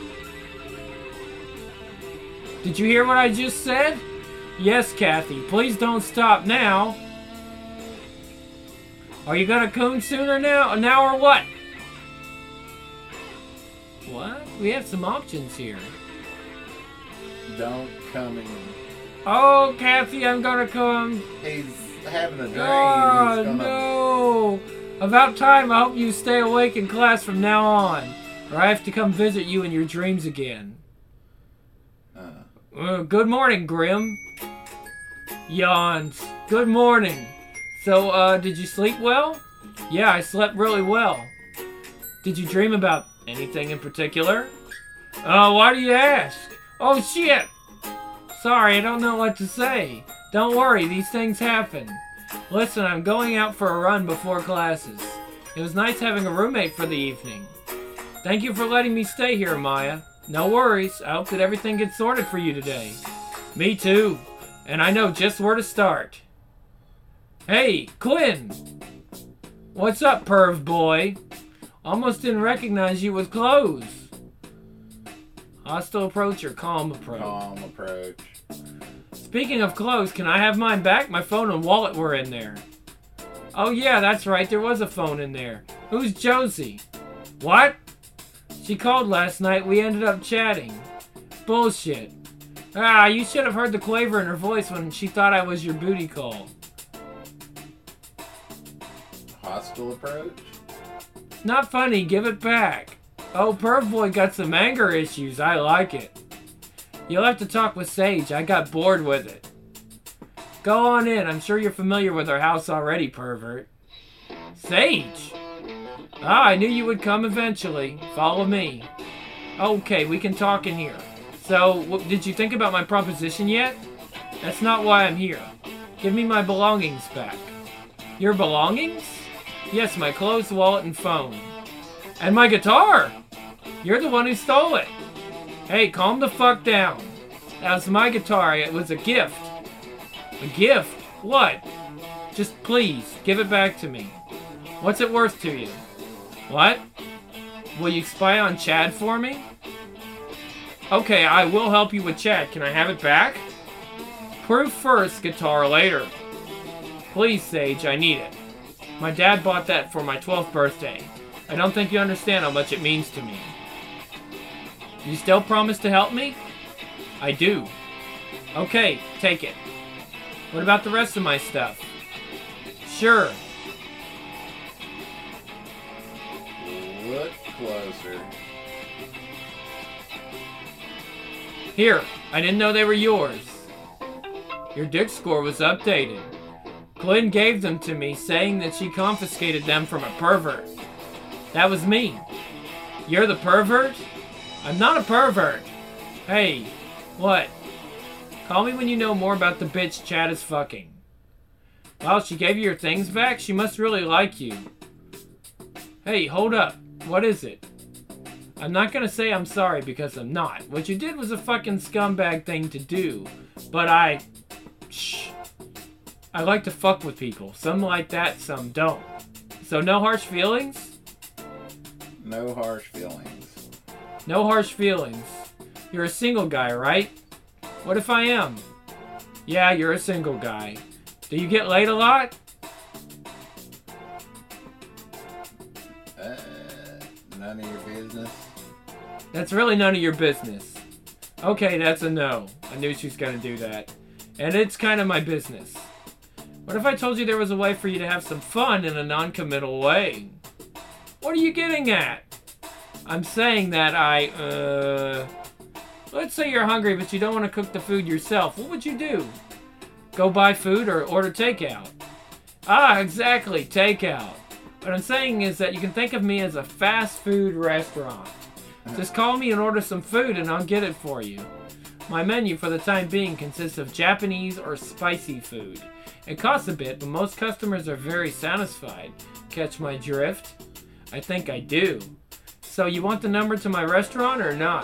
Did you hear what I just said? Yes, Kathy. Please don't stop now. Are you gonna coon sooner now or what? What? We have some options here. Don't come in. Oh, Kathy, I'm gonna come. He's having a drain. Oh, He's gonna... no. About time. I hope you stay awake in class from now on, or I have to come visit you in your dreams again. Good morning, Grim. Yawns. Good morning. So, did you sleep well? Yeah, I slept really well. Did you dream about anything in particular? Oh, why do you ask? Oh, shit! Sorry, I don't know what to say. Don't worry, these things happen. Listen, I'm going out for a run before classes. It was nice having a roommate for the evening. Thank you for letting me stay here, Maya. No worries. I hope that everything gets sorted for you today. Me too. And I know just where to start. Hey, Quinn! What's up, perv boy? Almost didn't recognize you with clothes. Hostile approach or calm approach? Calm approach. Speaking of clothes, can I have mine back? My phone and wallet were in there. Oh yeah, that's right, there was a phone in there. Who's Josie? What? She called last night, we ended up chatting. Bullshit. Ah, you should have heard the quaver in her voice when she thought I was your booty call. Hostile approach? Not funny, give it back. Oh, perv boy got some anger issues, I like it. You'll have to talk with Sage, I got bored with it. Go on in, I'm sure you're familiar with our house already, pervert. Sage! Ah, I knew you would come eventually. Follow me. Okay, we can talk in here. So, did you think about my proposition yet? That's not why I'm here. Give me my belongings back. Your belongings? Yes, my clothes, wallet, and phone. And my guitar! You're the one who stole it. Hey, calm the fuck down. That was my guitar. It was a gift. A gift? What? Just please, give it back to me. What's it worth to you? What? Will you spy on Chad for me? Okay, I will help you with Chad. Can I have it back? Proof first, guitar later. Please, Sage, I need it. My dad bought that for my 12th birthday. I don't think you understand how much it means to me. You still promise to help me? I do. Okay, take it. What about the rest of my stuff? Sure. Look closer. Here, I didn't know they were yours. Your dick score was updated. Glenn gave them to me, saying that she confiscated them from a pervert. That was me. You're the pervert? I'm not a pervert. Hey, what? Call me when you know more about the bitch Chad is fucking. Well, she gave you your things back? She must really like you. Hey, hold up. What is it? I'm not gonna say I'm sorry because I'm not. What you did was a fucking scumbag thing to do. But I like to fuck with people. Some like that, some don't. So no harsh feelings? No harsh feelings. No harsh feelings. You're a single guy, right? What if I am? Yeah, you're a single guy. Do you get laid a lot? None of your business. That's really none of your business. Okay, that's a no. I knew she was gonna do that. And it's kind of my business. What if I told you there was a way for you to have some fun in a non-committal way? What are you getting at? I'm saying that let's say you're hungry but you don't want to cook the food yourself. What would you do? Go buy food or order takeout? Ah, exactly, takeout. What I'm saying is that you can think of me as a fast food restaurant. Just call me and order some food and I'll get it for you. My menu for the time being consists of Japanese or spicy food. It costs a bit, but most customers are very satisfied. Catch my drift? I think I do. So you want the number to my restaurant or not?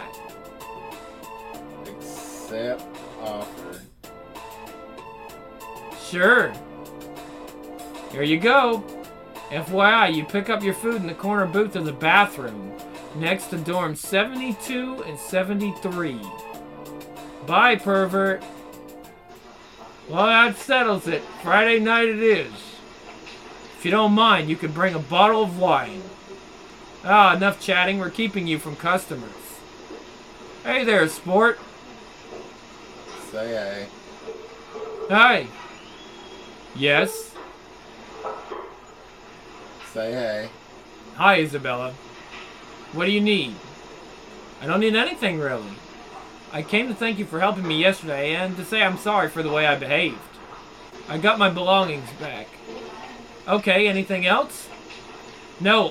Accept offer. Sure. Here you go. FYI, you pick up your food in the corner booth of the bathroom, next to dorms 72 and 73. Bye, pervert. Well, that settles it. Friday night it is. If you don't mind, you can bring a bottle of wine. Ah, enough chatting. We're keeping you from customers. Hey there, sport. Say hey. Hi. Yes. Say hey. Hi, Isabella. What do you need? I don't need anything, really. I came to thank you for helping me yesterday and to say I'm sorry for the way I behaved. I got my belongings back. Okay, anything else? No,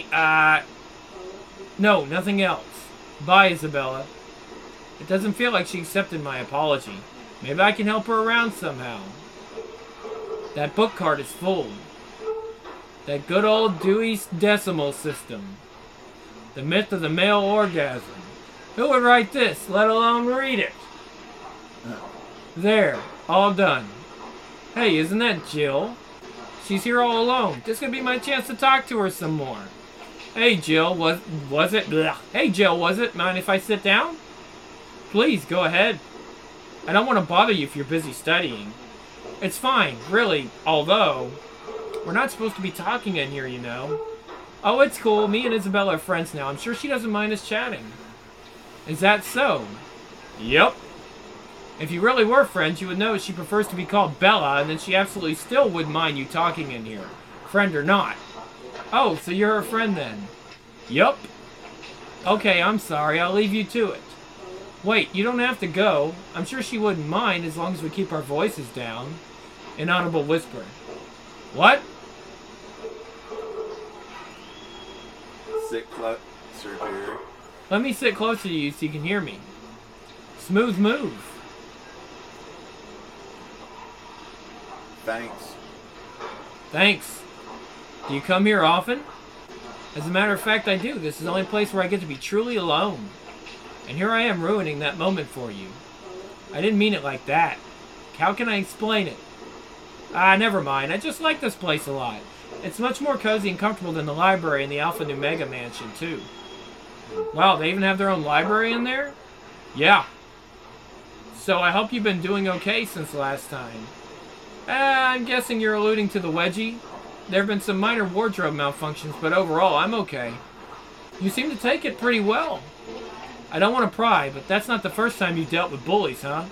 no, nothing else. Bye, Isabella. It doesn't feel like she accepted my apology. Maybe I can help her around somehow. That book card is full. That good old Dewey's Decimal System. The myth of the male orgasm. Who would write this, let alone read it? There, all done. Hey, isn't that Jill? She's here all alone. This could be my chance to talk to her some more. Hey, Jill, was it? Blech. Hey, Jill, was it? Mind if I sit down? Please, go ahead. I don't want to bother you if you're busy studying. It's fine, really, although we're not supposed to be talking in here, you know. Oh, it's cool. Me and Isabella are friends now. I'm sure she doesn't mind us chatting. Is that so? Yep. If you really were friends, you would know she prefers to be called Bella, and then she absolutely still wouldn't mind you talking in here. Friend or not. Oh, so you're her friend then? Yup. Okay, I'm sorry. I'll leave you to it. Wait, you don't have to go. I'm sure she wouldn't mind as long as we keep our voices down. Inaudible whisper. What? Sit closer, dear. Let me sit closer to you so you can hear me. Smooth move. Thanks. Thanks. Do you come here often? As a matter of fact, I do. This is the only place where I get to be truly alone. And here I am ruining that moment for you. I didn't mean it like that. How can I explain it? Never mind. I just like this place a lot. It's much more cozy and comfortable than the library in the Alpha Nu Mega Mansion, too. Wow, they even have their own library in there? Yeah. So I hope you've been doing okay since last time. I'm guessing you're alluding to the wedgie. There have been some minor wardrobe malfunctions, but overall, I'm okay. You seem to take it pretty well. I don't want to pry, but that's not the first time you dealt with bullies, huh?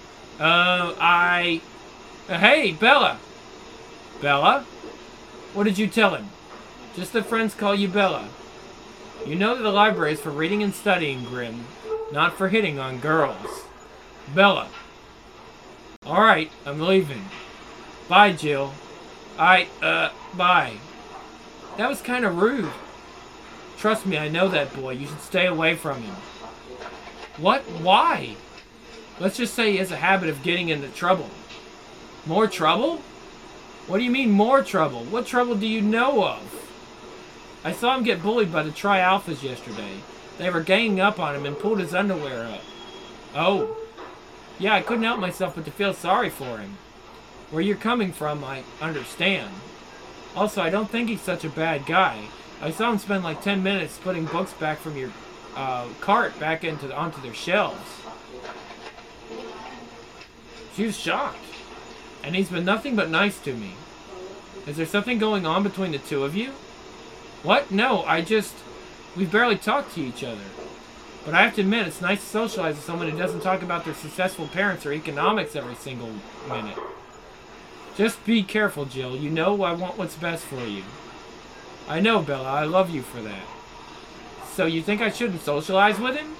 Hey, Bella! Bella? What did you tell him? Just that friends call you Bella. You know that the library is for reading and studying, Grim, not for hitting on girls. Bella. Alright, I'm leaving. Bye, Jill. Bye. That was kind of rude. Trust me, I know that boy. You should stay away from him. What? Why? Let's just say he has a habit of getting into trouble. More trouble? What do you mean, more trouble? What trouble do you know of? I saw him get bullied by the Tri-Alphas yesterday. They were ganging up on him and pulled his underwear up. Oh. Yeah, I couldn't help myself but to feel sorry for him. Where you're coming from, I understand. Also, I don't think he's such a bad guy. I saw him spend like 10 minutes putting books back from your cart back onto their shelves. She was shocked. And he's been nothing but nice to me. Is there something going on between the two of you? What? No, we've barely talked to each other. But I have to admit, it's nice to socialize with someone who doesn't talk about their successful parents or economics every single minute. Just be careful, Jill. You know I want what's best for you. I know, Bella. I love you for that. So you think I shouldn't socialize with him?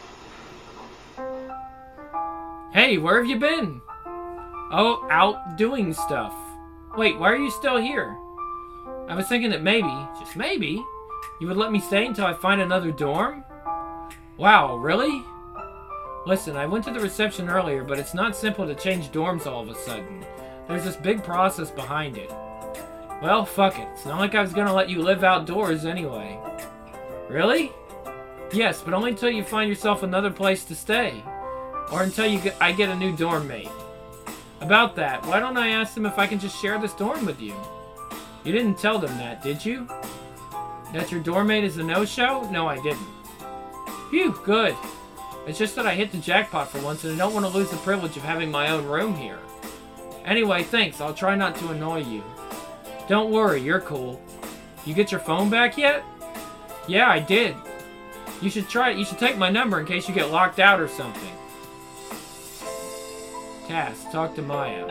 Hey, where have you been? Oh, out doing stuff. Wait, why are you still here? I was thinking that maybe, just maybe, you would let me stay until I find another dorm? Wow, really? Listen, I went to the reception earlier, but it's not simple to change dorms all of a sudden. There's this big process behind it. Well, fuck it. It's not like I was gonna let you live outdoors anyway. Really? Yes, but only until you find yourself another place to stay. Or until I get a new dorm mate. About that, why don't I ask them if I can just share this dorm with you? You didn't tell them that, did you? That your dorm mate is a no-show? No, I didn't. Phew, good. It's just that I hit the jackpot for once and I don't want to lose the privilege of having my own room here. Anyway, thanks. I'll try not to annoy you. Don't worry, you're cool. You get your phone back yet? Yeah, I did. You should take my number in case you get locked out or something. Cass, talk to Maya.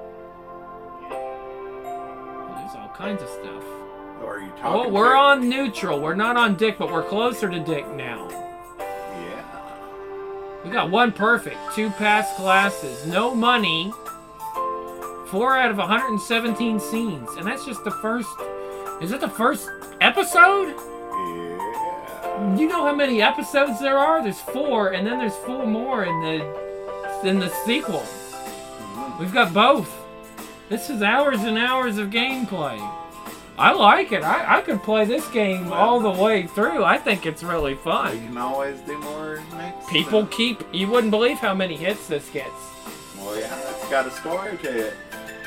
Well, there's all kinds of stuff. Are you talking? Oh, we're on neutral. We're not on Dick, but we're closer to Dick now. Yeah. We got 1 perfect, 2 past classes, no money, 4 out of 117 scenes. And that's just the first... Is it the first episode? Yeah. You know how many episodes there are? There's 4, and then there's 4 more in the sequel. We've got both. This is hours and hours of gameplay. I like it. I could play this game all the way through. I think it's really We fun. can always do more next People time. keep... You wouldn't believe how many hits this gets. Well, yeah, it's got a story to it.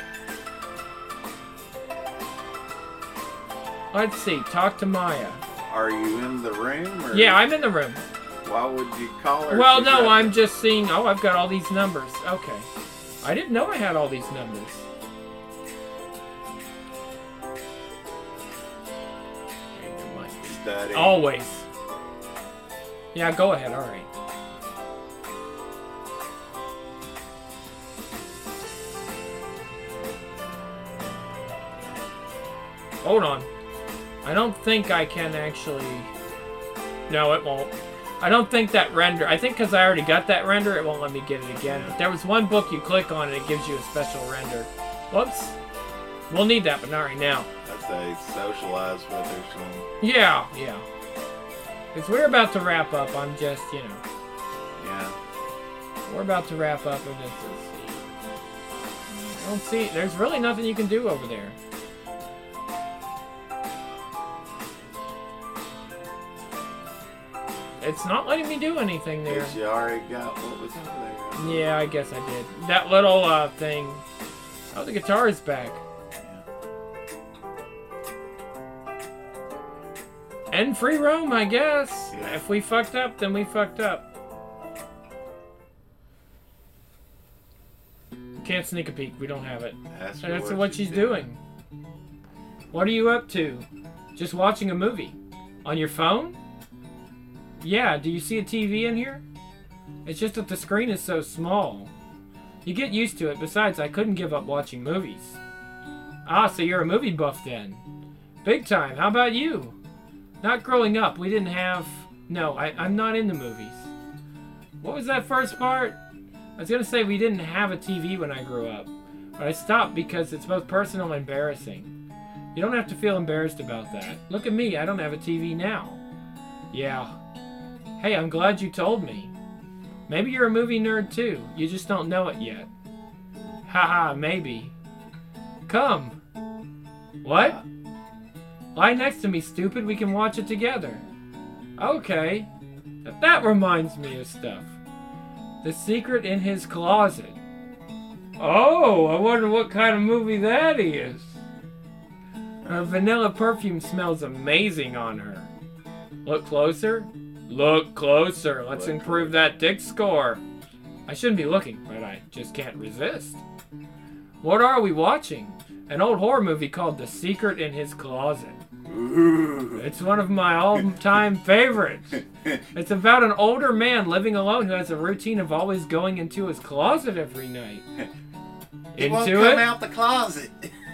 Let's see. Talk to Maya. Are you in the room? Or Yeah, I'm in the room. Why would you call her? Well, if no, you got- I'm just seeing... Oh, I've got all these numbers. Okay. I didn't know I had all these numbers. Study. Always. Yeah, go ahead. All right. Hold on. I don't think I can actually... No, it won't. I don't think that render... I think because I already got that render, it won't let me get it again. But there was one book you click on and it gives you a special render. Whoops. We'll need that, but not right now. I'd say socialize with her some. Yeah, yeah. Because we're about to wrap up. I'm just, you know... Yeah. We're about to wrap up with this. I don't see... There's really nothing you can do over there. It's not letting me do anything there. Because you already got what was over there. Yeah, I guess I did. That little thing. Oh, the guitar is back. And free roam, I guess. Yeah. If we fucked up, then we fucked up. Can't sneak a peek. We don't have it. Ask her That's what she's doing. What are you up to? Just watching a movie? On your phone? Yeah, do you see a TV in here? It's just that the screen is so small. You get used to it. Besides, I couldn't give up watching movies. Ah, so you're a movie buff then. Big time. How about you? Not growing up. We didn't have... No, I'm not into movies. What was that first part? I was going to say we didn't have a TV when I grew up. But I stopped because it's both personal and embarrassing. You don't have to feel embarrassed about that. Look at me. I don't have a TV now. Yeah. Hey, I'm glad you told me. Maybe you're a movie nerd too. You just don't know it yet. Haha, maybe. Come. What? Lie next to me, stupid. We can watch it together. Okay. That reminds me of stuff. The Secret in His Closet. Oh, I wonder what kind of movie that is. Her vanilla perfume smells amazing on her. Look closer. Look closer. Let's Look improve that dick score. I shouldn't be looking, but I just can't resist. What are we watching? An old horror movie called The Secret in His Closet. Ooh. It's one of my all-time favorites. It's about an older man living alone who has a routine of always going into his closet every night. He won't Into come it? out the closet.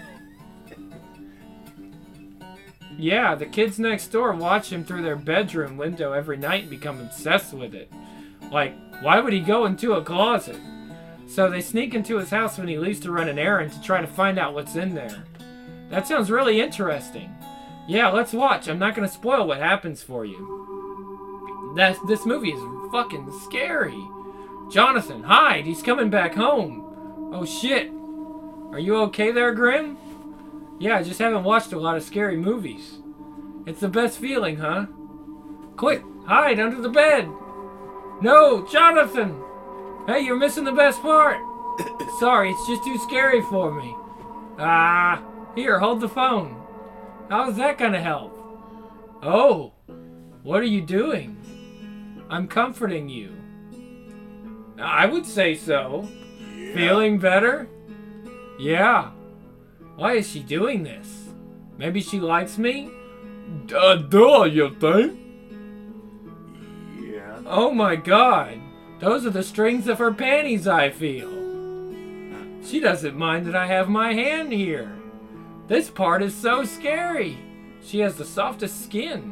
Yeah, the kids next door watch him through their bedroom window every night and become obsessed with it. Like, why would he go into a closet? So they sneak into his house when he leaves to run an errand to try to find out what's in there. That sounds really interesting. Yeah, let's watch. I'm not going to spoil what happens for you. This movie is fucking scary. Jonathan, hide. He's coming back home. Oh, shit. Are you okay there, Grim? Yeah, I just haven't watched a lot of scary movies. It's the best feeling, huh? Quick, hide under the bed. No, Jonathan. Hey, you're missing the best part. Sorry, it's just too scary for me. Ah, here, hold the phone. How's that gonna help? Oh, what are you doing? I'm comforting you. I would say so. Yeah. Feeling better? Yeah. Why is she doing this? Maybe she likes me? Duh, you think? Yeah. Oh my god. Those are the strings of her panties I feel. She doesn't mind that I have my hand here. This part is so scary. She has the softest skin.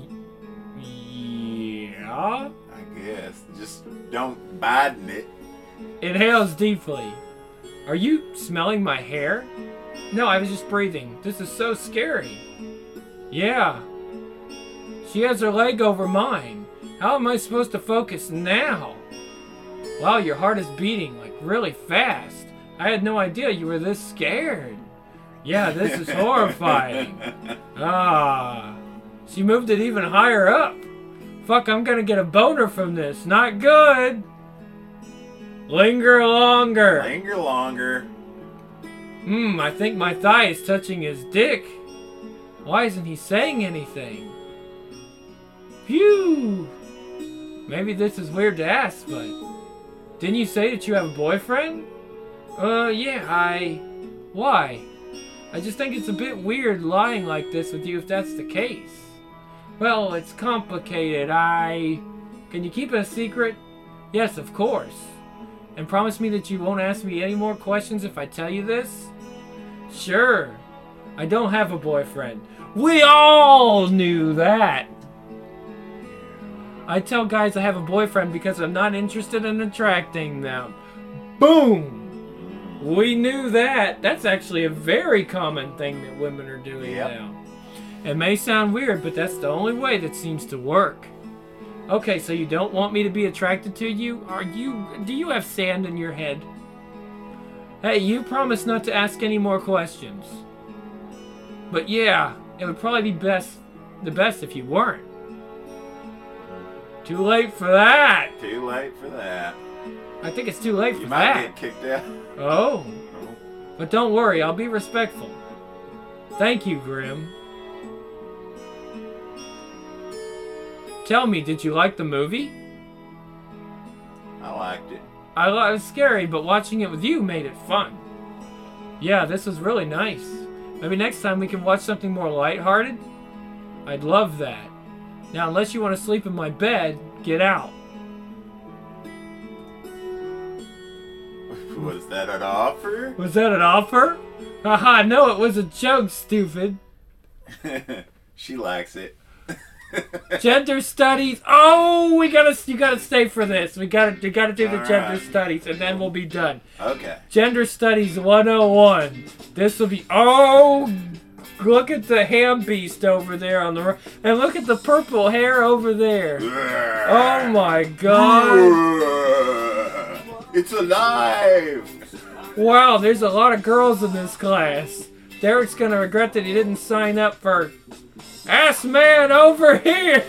Yeah? I guess. Just don't biden it. Inhales deeply. Are you smelling my hair? No, I was just breathing. This is so scary. Yeah. She has her leg over mine. How am I supposed to focus now? Wow, your heart is beating like really fast. I had no idea you were this scared. Yeah, this is horrifying. Ah. She moved it even higher up. Fuck, I'm gonna get a boner from this. Not good. Linger longer. Linger longer. I think my thigh is touching his dick. Why isn't he saying anything? Phew. Maybe this is weird to ask, but... Didn't you say that you have a boyfriend? Yeah, Why? I just think it's a bit weird lying like this with you if that's the case. Well, it's complicated. Can you keep it a secret? Yes, of course. And promise me that you won't ask me any more questions if I tell you this? Sure. I don't have a boyfriend. We all knew that. I tell guys I have a boyfriend because I'm not interested in attracting them. Boom! We knew that. That's actually a very common thing that women are doing now. It may sound weird, but that's the only way that seems to work. Okay, so you don't want me to be attracted to you? Do you have sand in your head? Hey, you promised not to ask any more questions. But yeah, it would probably be the best if you weren't. Too late for that. Too late for that. I think it's too late for You that. might get kicked out. Oh. But don't worry, I'll be respectful. Thank you, Grim. Tell me, did you like the movie? I liked it. It was scary, but watching it with you made it fun. Yeah, this was really nice. Maybe next time we can watch something more lighthearted? I'd love that. Now, unless you want to sleep in my bed, get out. Was that an offer? Was that an offer? Haha, no, it was a joke, stupid. She likes it. Gender studies. Oh, you gotta stay for this. You gotta do the All gender right. studies, and then we'll be done. Okay. Gender studies 101. This will be. Oh, look at the ham beast over there on the right, and look at the purple hair over there. Oh my god! It's alive. Wow, there's a lot of girls in this class. Derek's gonna regret that he didn't sign up for Ass Man over here.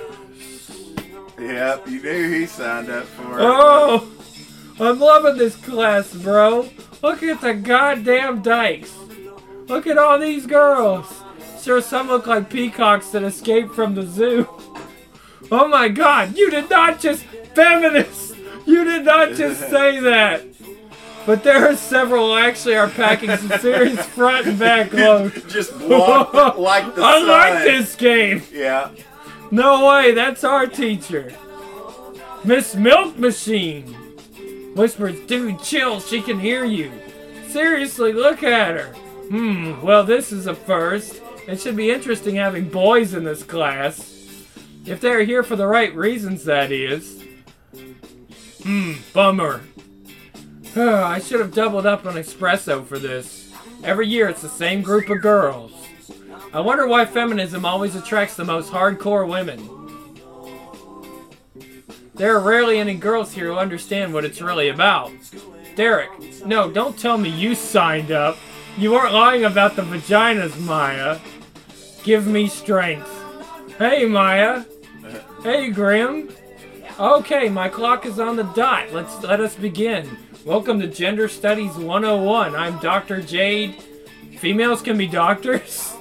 Yep, you knew he signed up for it. Oh, I'm loving this class, bro. Look at the goddamn dykes. Look at all these girls. Sure, some look like peacocks that escaped from the zoo. Oh my god, you did not just feminist. You did not just say that. But there are several who actually are packing some serious front and back load. Just walk like the I sun. like this game. Yeah. No way, that's our teacher. Miss Milk Machine. Whispers, dude, chill, she can hear you. Seriously, look at her. Well, this is a first. It should be interesting having boys in this class. If they're here for the right reasons, that is. Bummer. I should have doubled up on espresso for this. Every year it's the same group of girls. I wonder why feminism always attracts the most hardcore women. There are rarely any girls here who understand what it's really about. Derek, no, don't tell me you signed up. You weren't lying about the vaginas, Maya. Give me strength. Hey, Maya. Hey, Grim. Okay, my clock is on the dot. Let us begin. Welcome to Gender Studies 101. I'm Dr. Jade. Females can be doctors?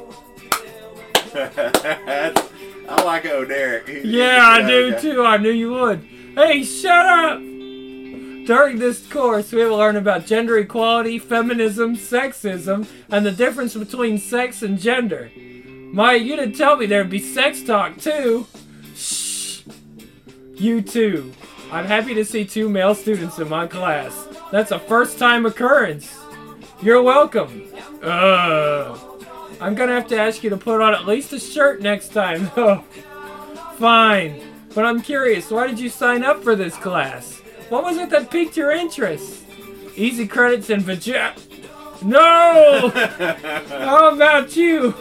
I like Derek. Yeah, I do too. I knew you would. Hey, shut up! During this course, we will learn about gender equality, feminism, sexism, and the difference between sex and gender. Maya, you didn't tell me there'd be sex talk too. Shh. You too. I'm happy to see 2 male students in my class. That's a first-time occurrence. You're welcome. I'm gonna have to ask you to put on at least a shirt next time, though. Fine. But I'm curious, why did you sign up for this class? What was it that piqued your interest? Easy credits and vagina. No! How about you?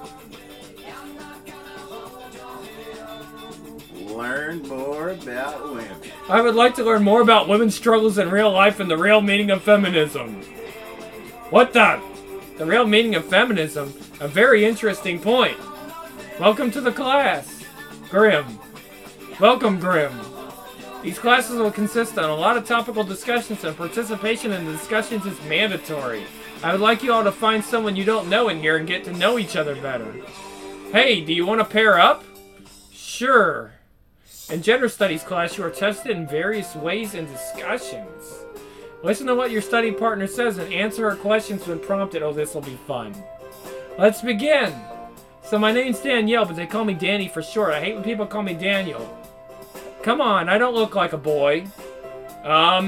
Learn more about women. I would like to learn more about women's struggles in real life and the real meaning of feminism. What the? The real meaning of feminism? A very interesting point. Welcome to the class. Grim. Welcome, Grim. These classes will consist on a lot of topical discussions, and participation in the discussions is mandatory. I would like you all to find someone you don't know in here and get to know each other better. Hey, do you want to pair up? Sure. In gender studies class, you are tested in various ways and discussions. Listen to what your study partner says and answer her questions when prompted. Oh, this will be fun. Let's begin. So my name's Danielle, but they call me Danny for short. I hate when people call me Daniel. Come on, I don't look like a boy. I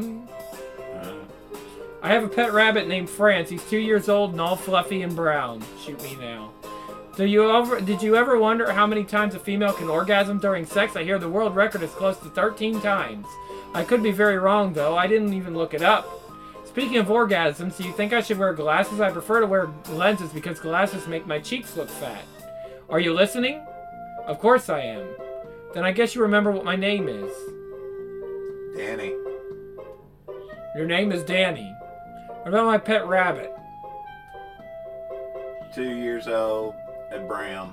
have a pet rabbit named France. He's 2 years old and all fluffy and brown. Shoot me now. Did you ever wonder how many times a female can orgasm during sex? I hear the world record is close to 13 times. I could be very wrong, though. I didn't even look it up. Speaking of orgasms, do you think I should wear glasses? I prefer to wear lenses because glasses make my cheeks look fat. Are you listening? Of course I am. Then I guess you remember what my name is. Danny. Your name is Danny. What about my pet rabbit? 2 years old and brown.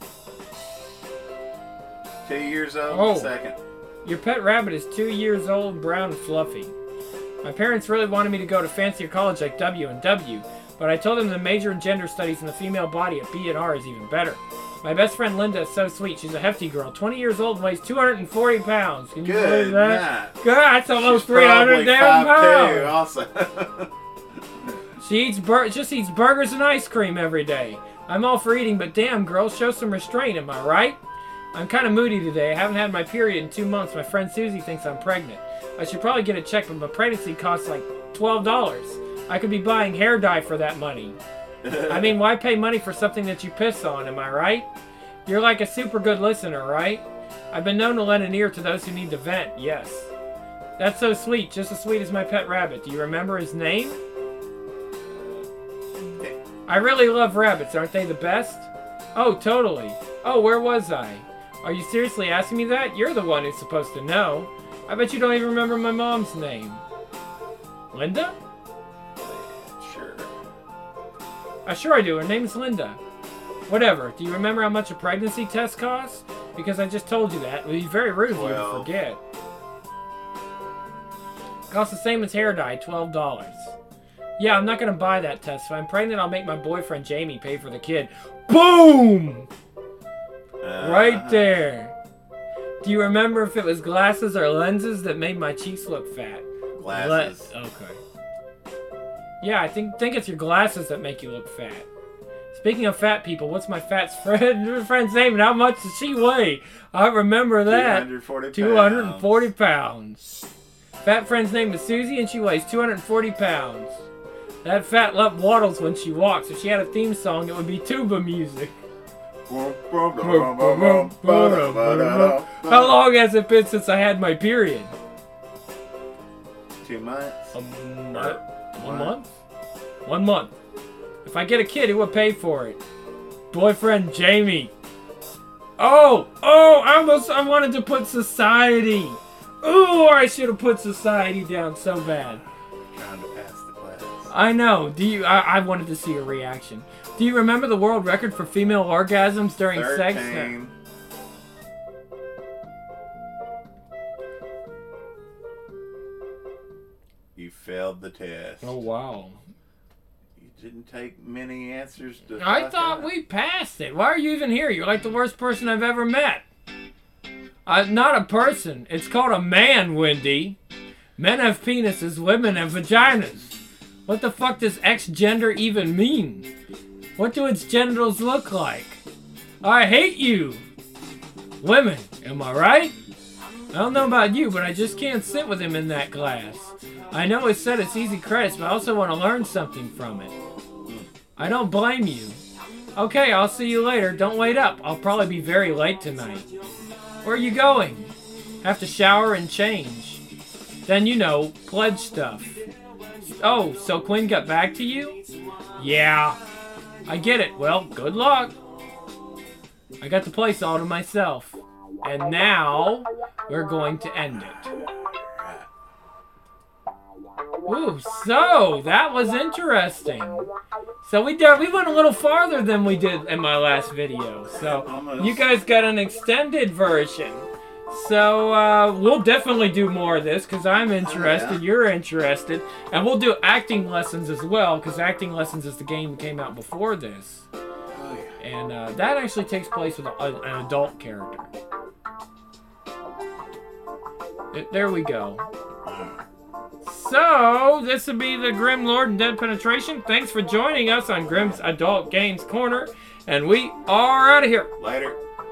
2 years old Oh. and second. Your pet rabbit is 2 years old, brown, and fluffy. My parents really wanted me to go to fancier college like W&W, but I told them the major in gender studies in the female body at B&R is even better. My best friend Linda is so sweet. She's a hefty girl, 20 years old and weighs 240 pounds. Can you believe Good that? night. God, that's almost She's 300 probably damn 5'2" pounds. also. She just eats burgers and ice cream every day. I'm all for eating, but damn, girl, show some restraint, am I right? I'm kind of moody today. I haven't had my period in 2 months. My friend Susie thinks I'm pregnant. I should probably get a check, but my pregnancy costs like $12. I could be buying hair dye for that money. I mean, why pay money for something that you piss on, am I right? You're like a super good listener, right? I've been known to lend an ear to those who need to vent, yes. That's so sweet, just as sweet as my pet rabbit. Do you remember his name? I really love rabbits, aren't they the best? Oh, totally. Oh, where was I? Are you seriously asking me that? You're the one who's supposed to know. I bet you don't even remember my mom's name. Linda? Sure. Sure I do. Her name's Linda. Whatever. Do you remember how much a pregnancy test costs? Because I just told you that. It would be very rude of you to 12. forget. Costs the same as hair dye, $12. Yeah, I'm not going to buy that test. If I'm pregnant, I'll make my boyfriend Jamie pay for the kid. Boom! Right there. Do you remember if it was glasses or lenses that made my cheeks look fat? Glasses. Okay. Yeah, I think it's your glasses that make you look fat. Speaking of fat people, what's my fat friend's name and how much does she weigh? I remember that. 240 pounds. 240 pounds. Fat friend's name is Susie and she weighs 240 pounds. That fat love waddles when she walks. If she had a theme song, it would be tuba music. How long has it been since I had my period? 2 months. 1 month? 1 month. If I get a kid, who will pay for it? Boyfriend Jamie. Oh, I wanted to put society. Ooh, I should have put society down so bad. Trying to pass the class. I know. I wanted to see your reaction. Do you remember the world record for female orgasms during 13. sex? You failed the test. Oh, wow. You didn't take many answers to I fuck thought up. we passed it. Why are you even here? You're like the worst person I've ever met. Not a person. It's called a man, Wendy. Men have penises, women have vaginas. What the fuck does X-gender even mean? What do its genitals look like? I hate you. Women, am I right? I don't know about you, but I just can't sit with him in that class. I know it said it's easy credits, but I also want to learn something from it. I don't blame you. Okay, I'll see you later. Don't wait up. I'll probably be very late tonight. Where are you going? Have to shower and change. then, you know, pledge stuff. Oh, so Quinn got back to you? Yeah. I get it. Well, good luck. I got the place all to myself. And now, we're going to end it. Ooh, so that was interesting. So we went a little farther than we did in my last video. So you guys got an extended version. So we'll definitely do more of this because I'm interested, you're interested, and we'll do acting lessons as well because acting lessons is the game that came out before this, and that actually takes place with an adult character. There we go. So, this will be the Grim Lord and Dead Penetration. Thanks for joining us on Grim's Adult Games Corner. And we are out of here. Later.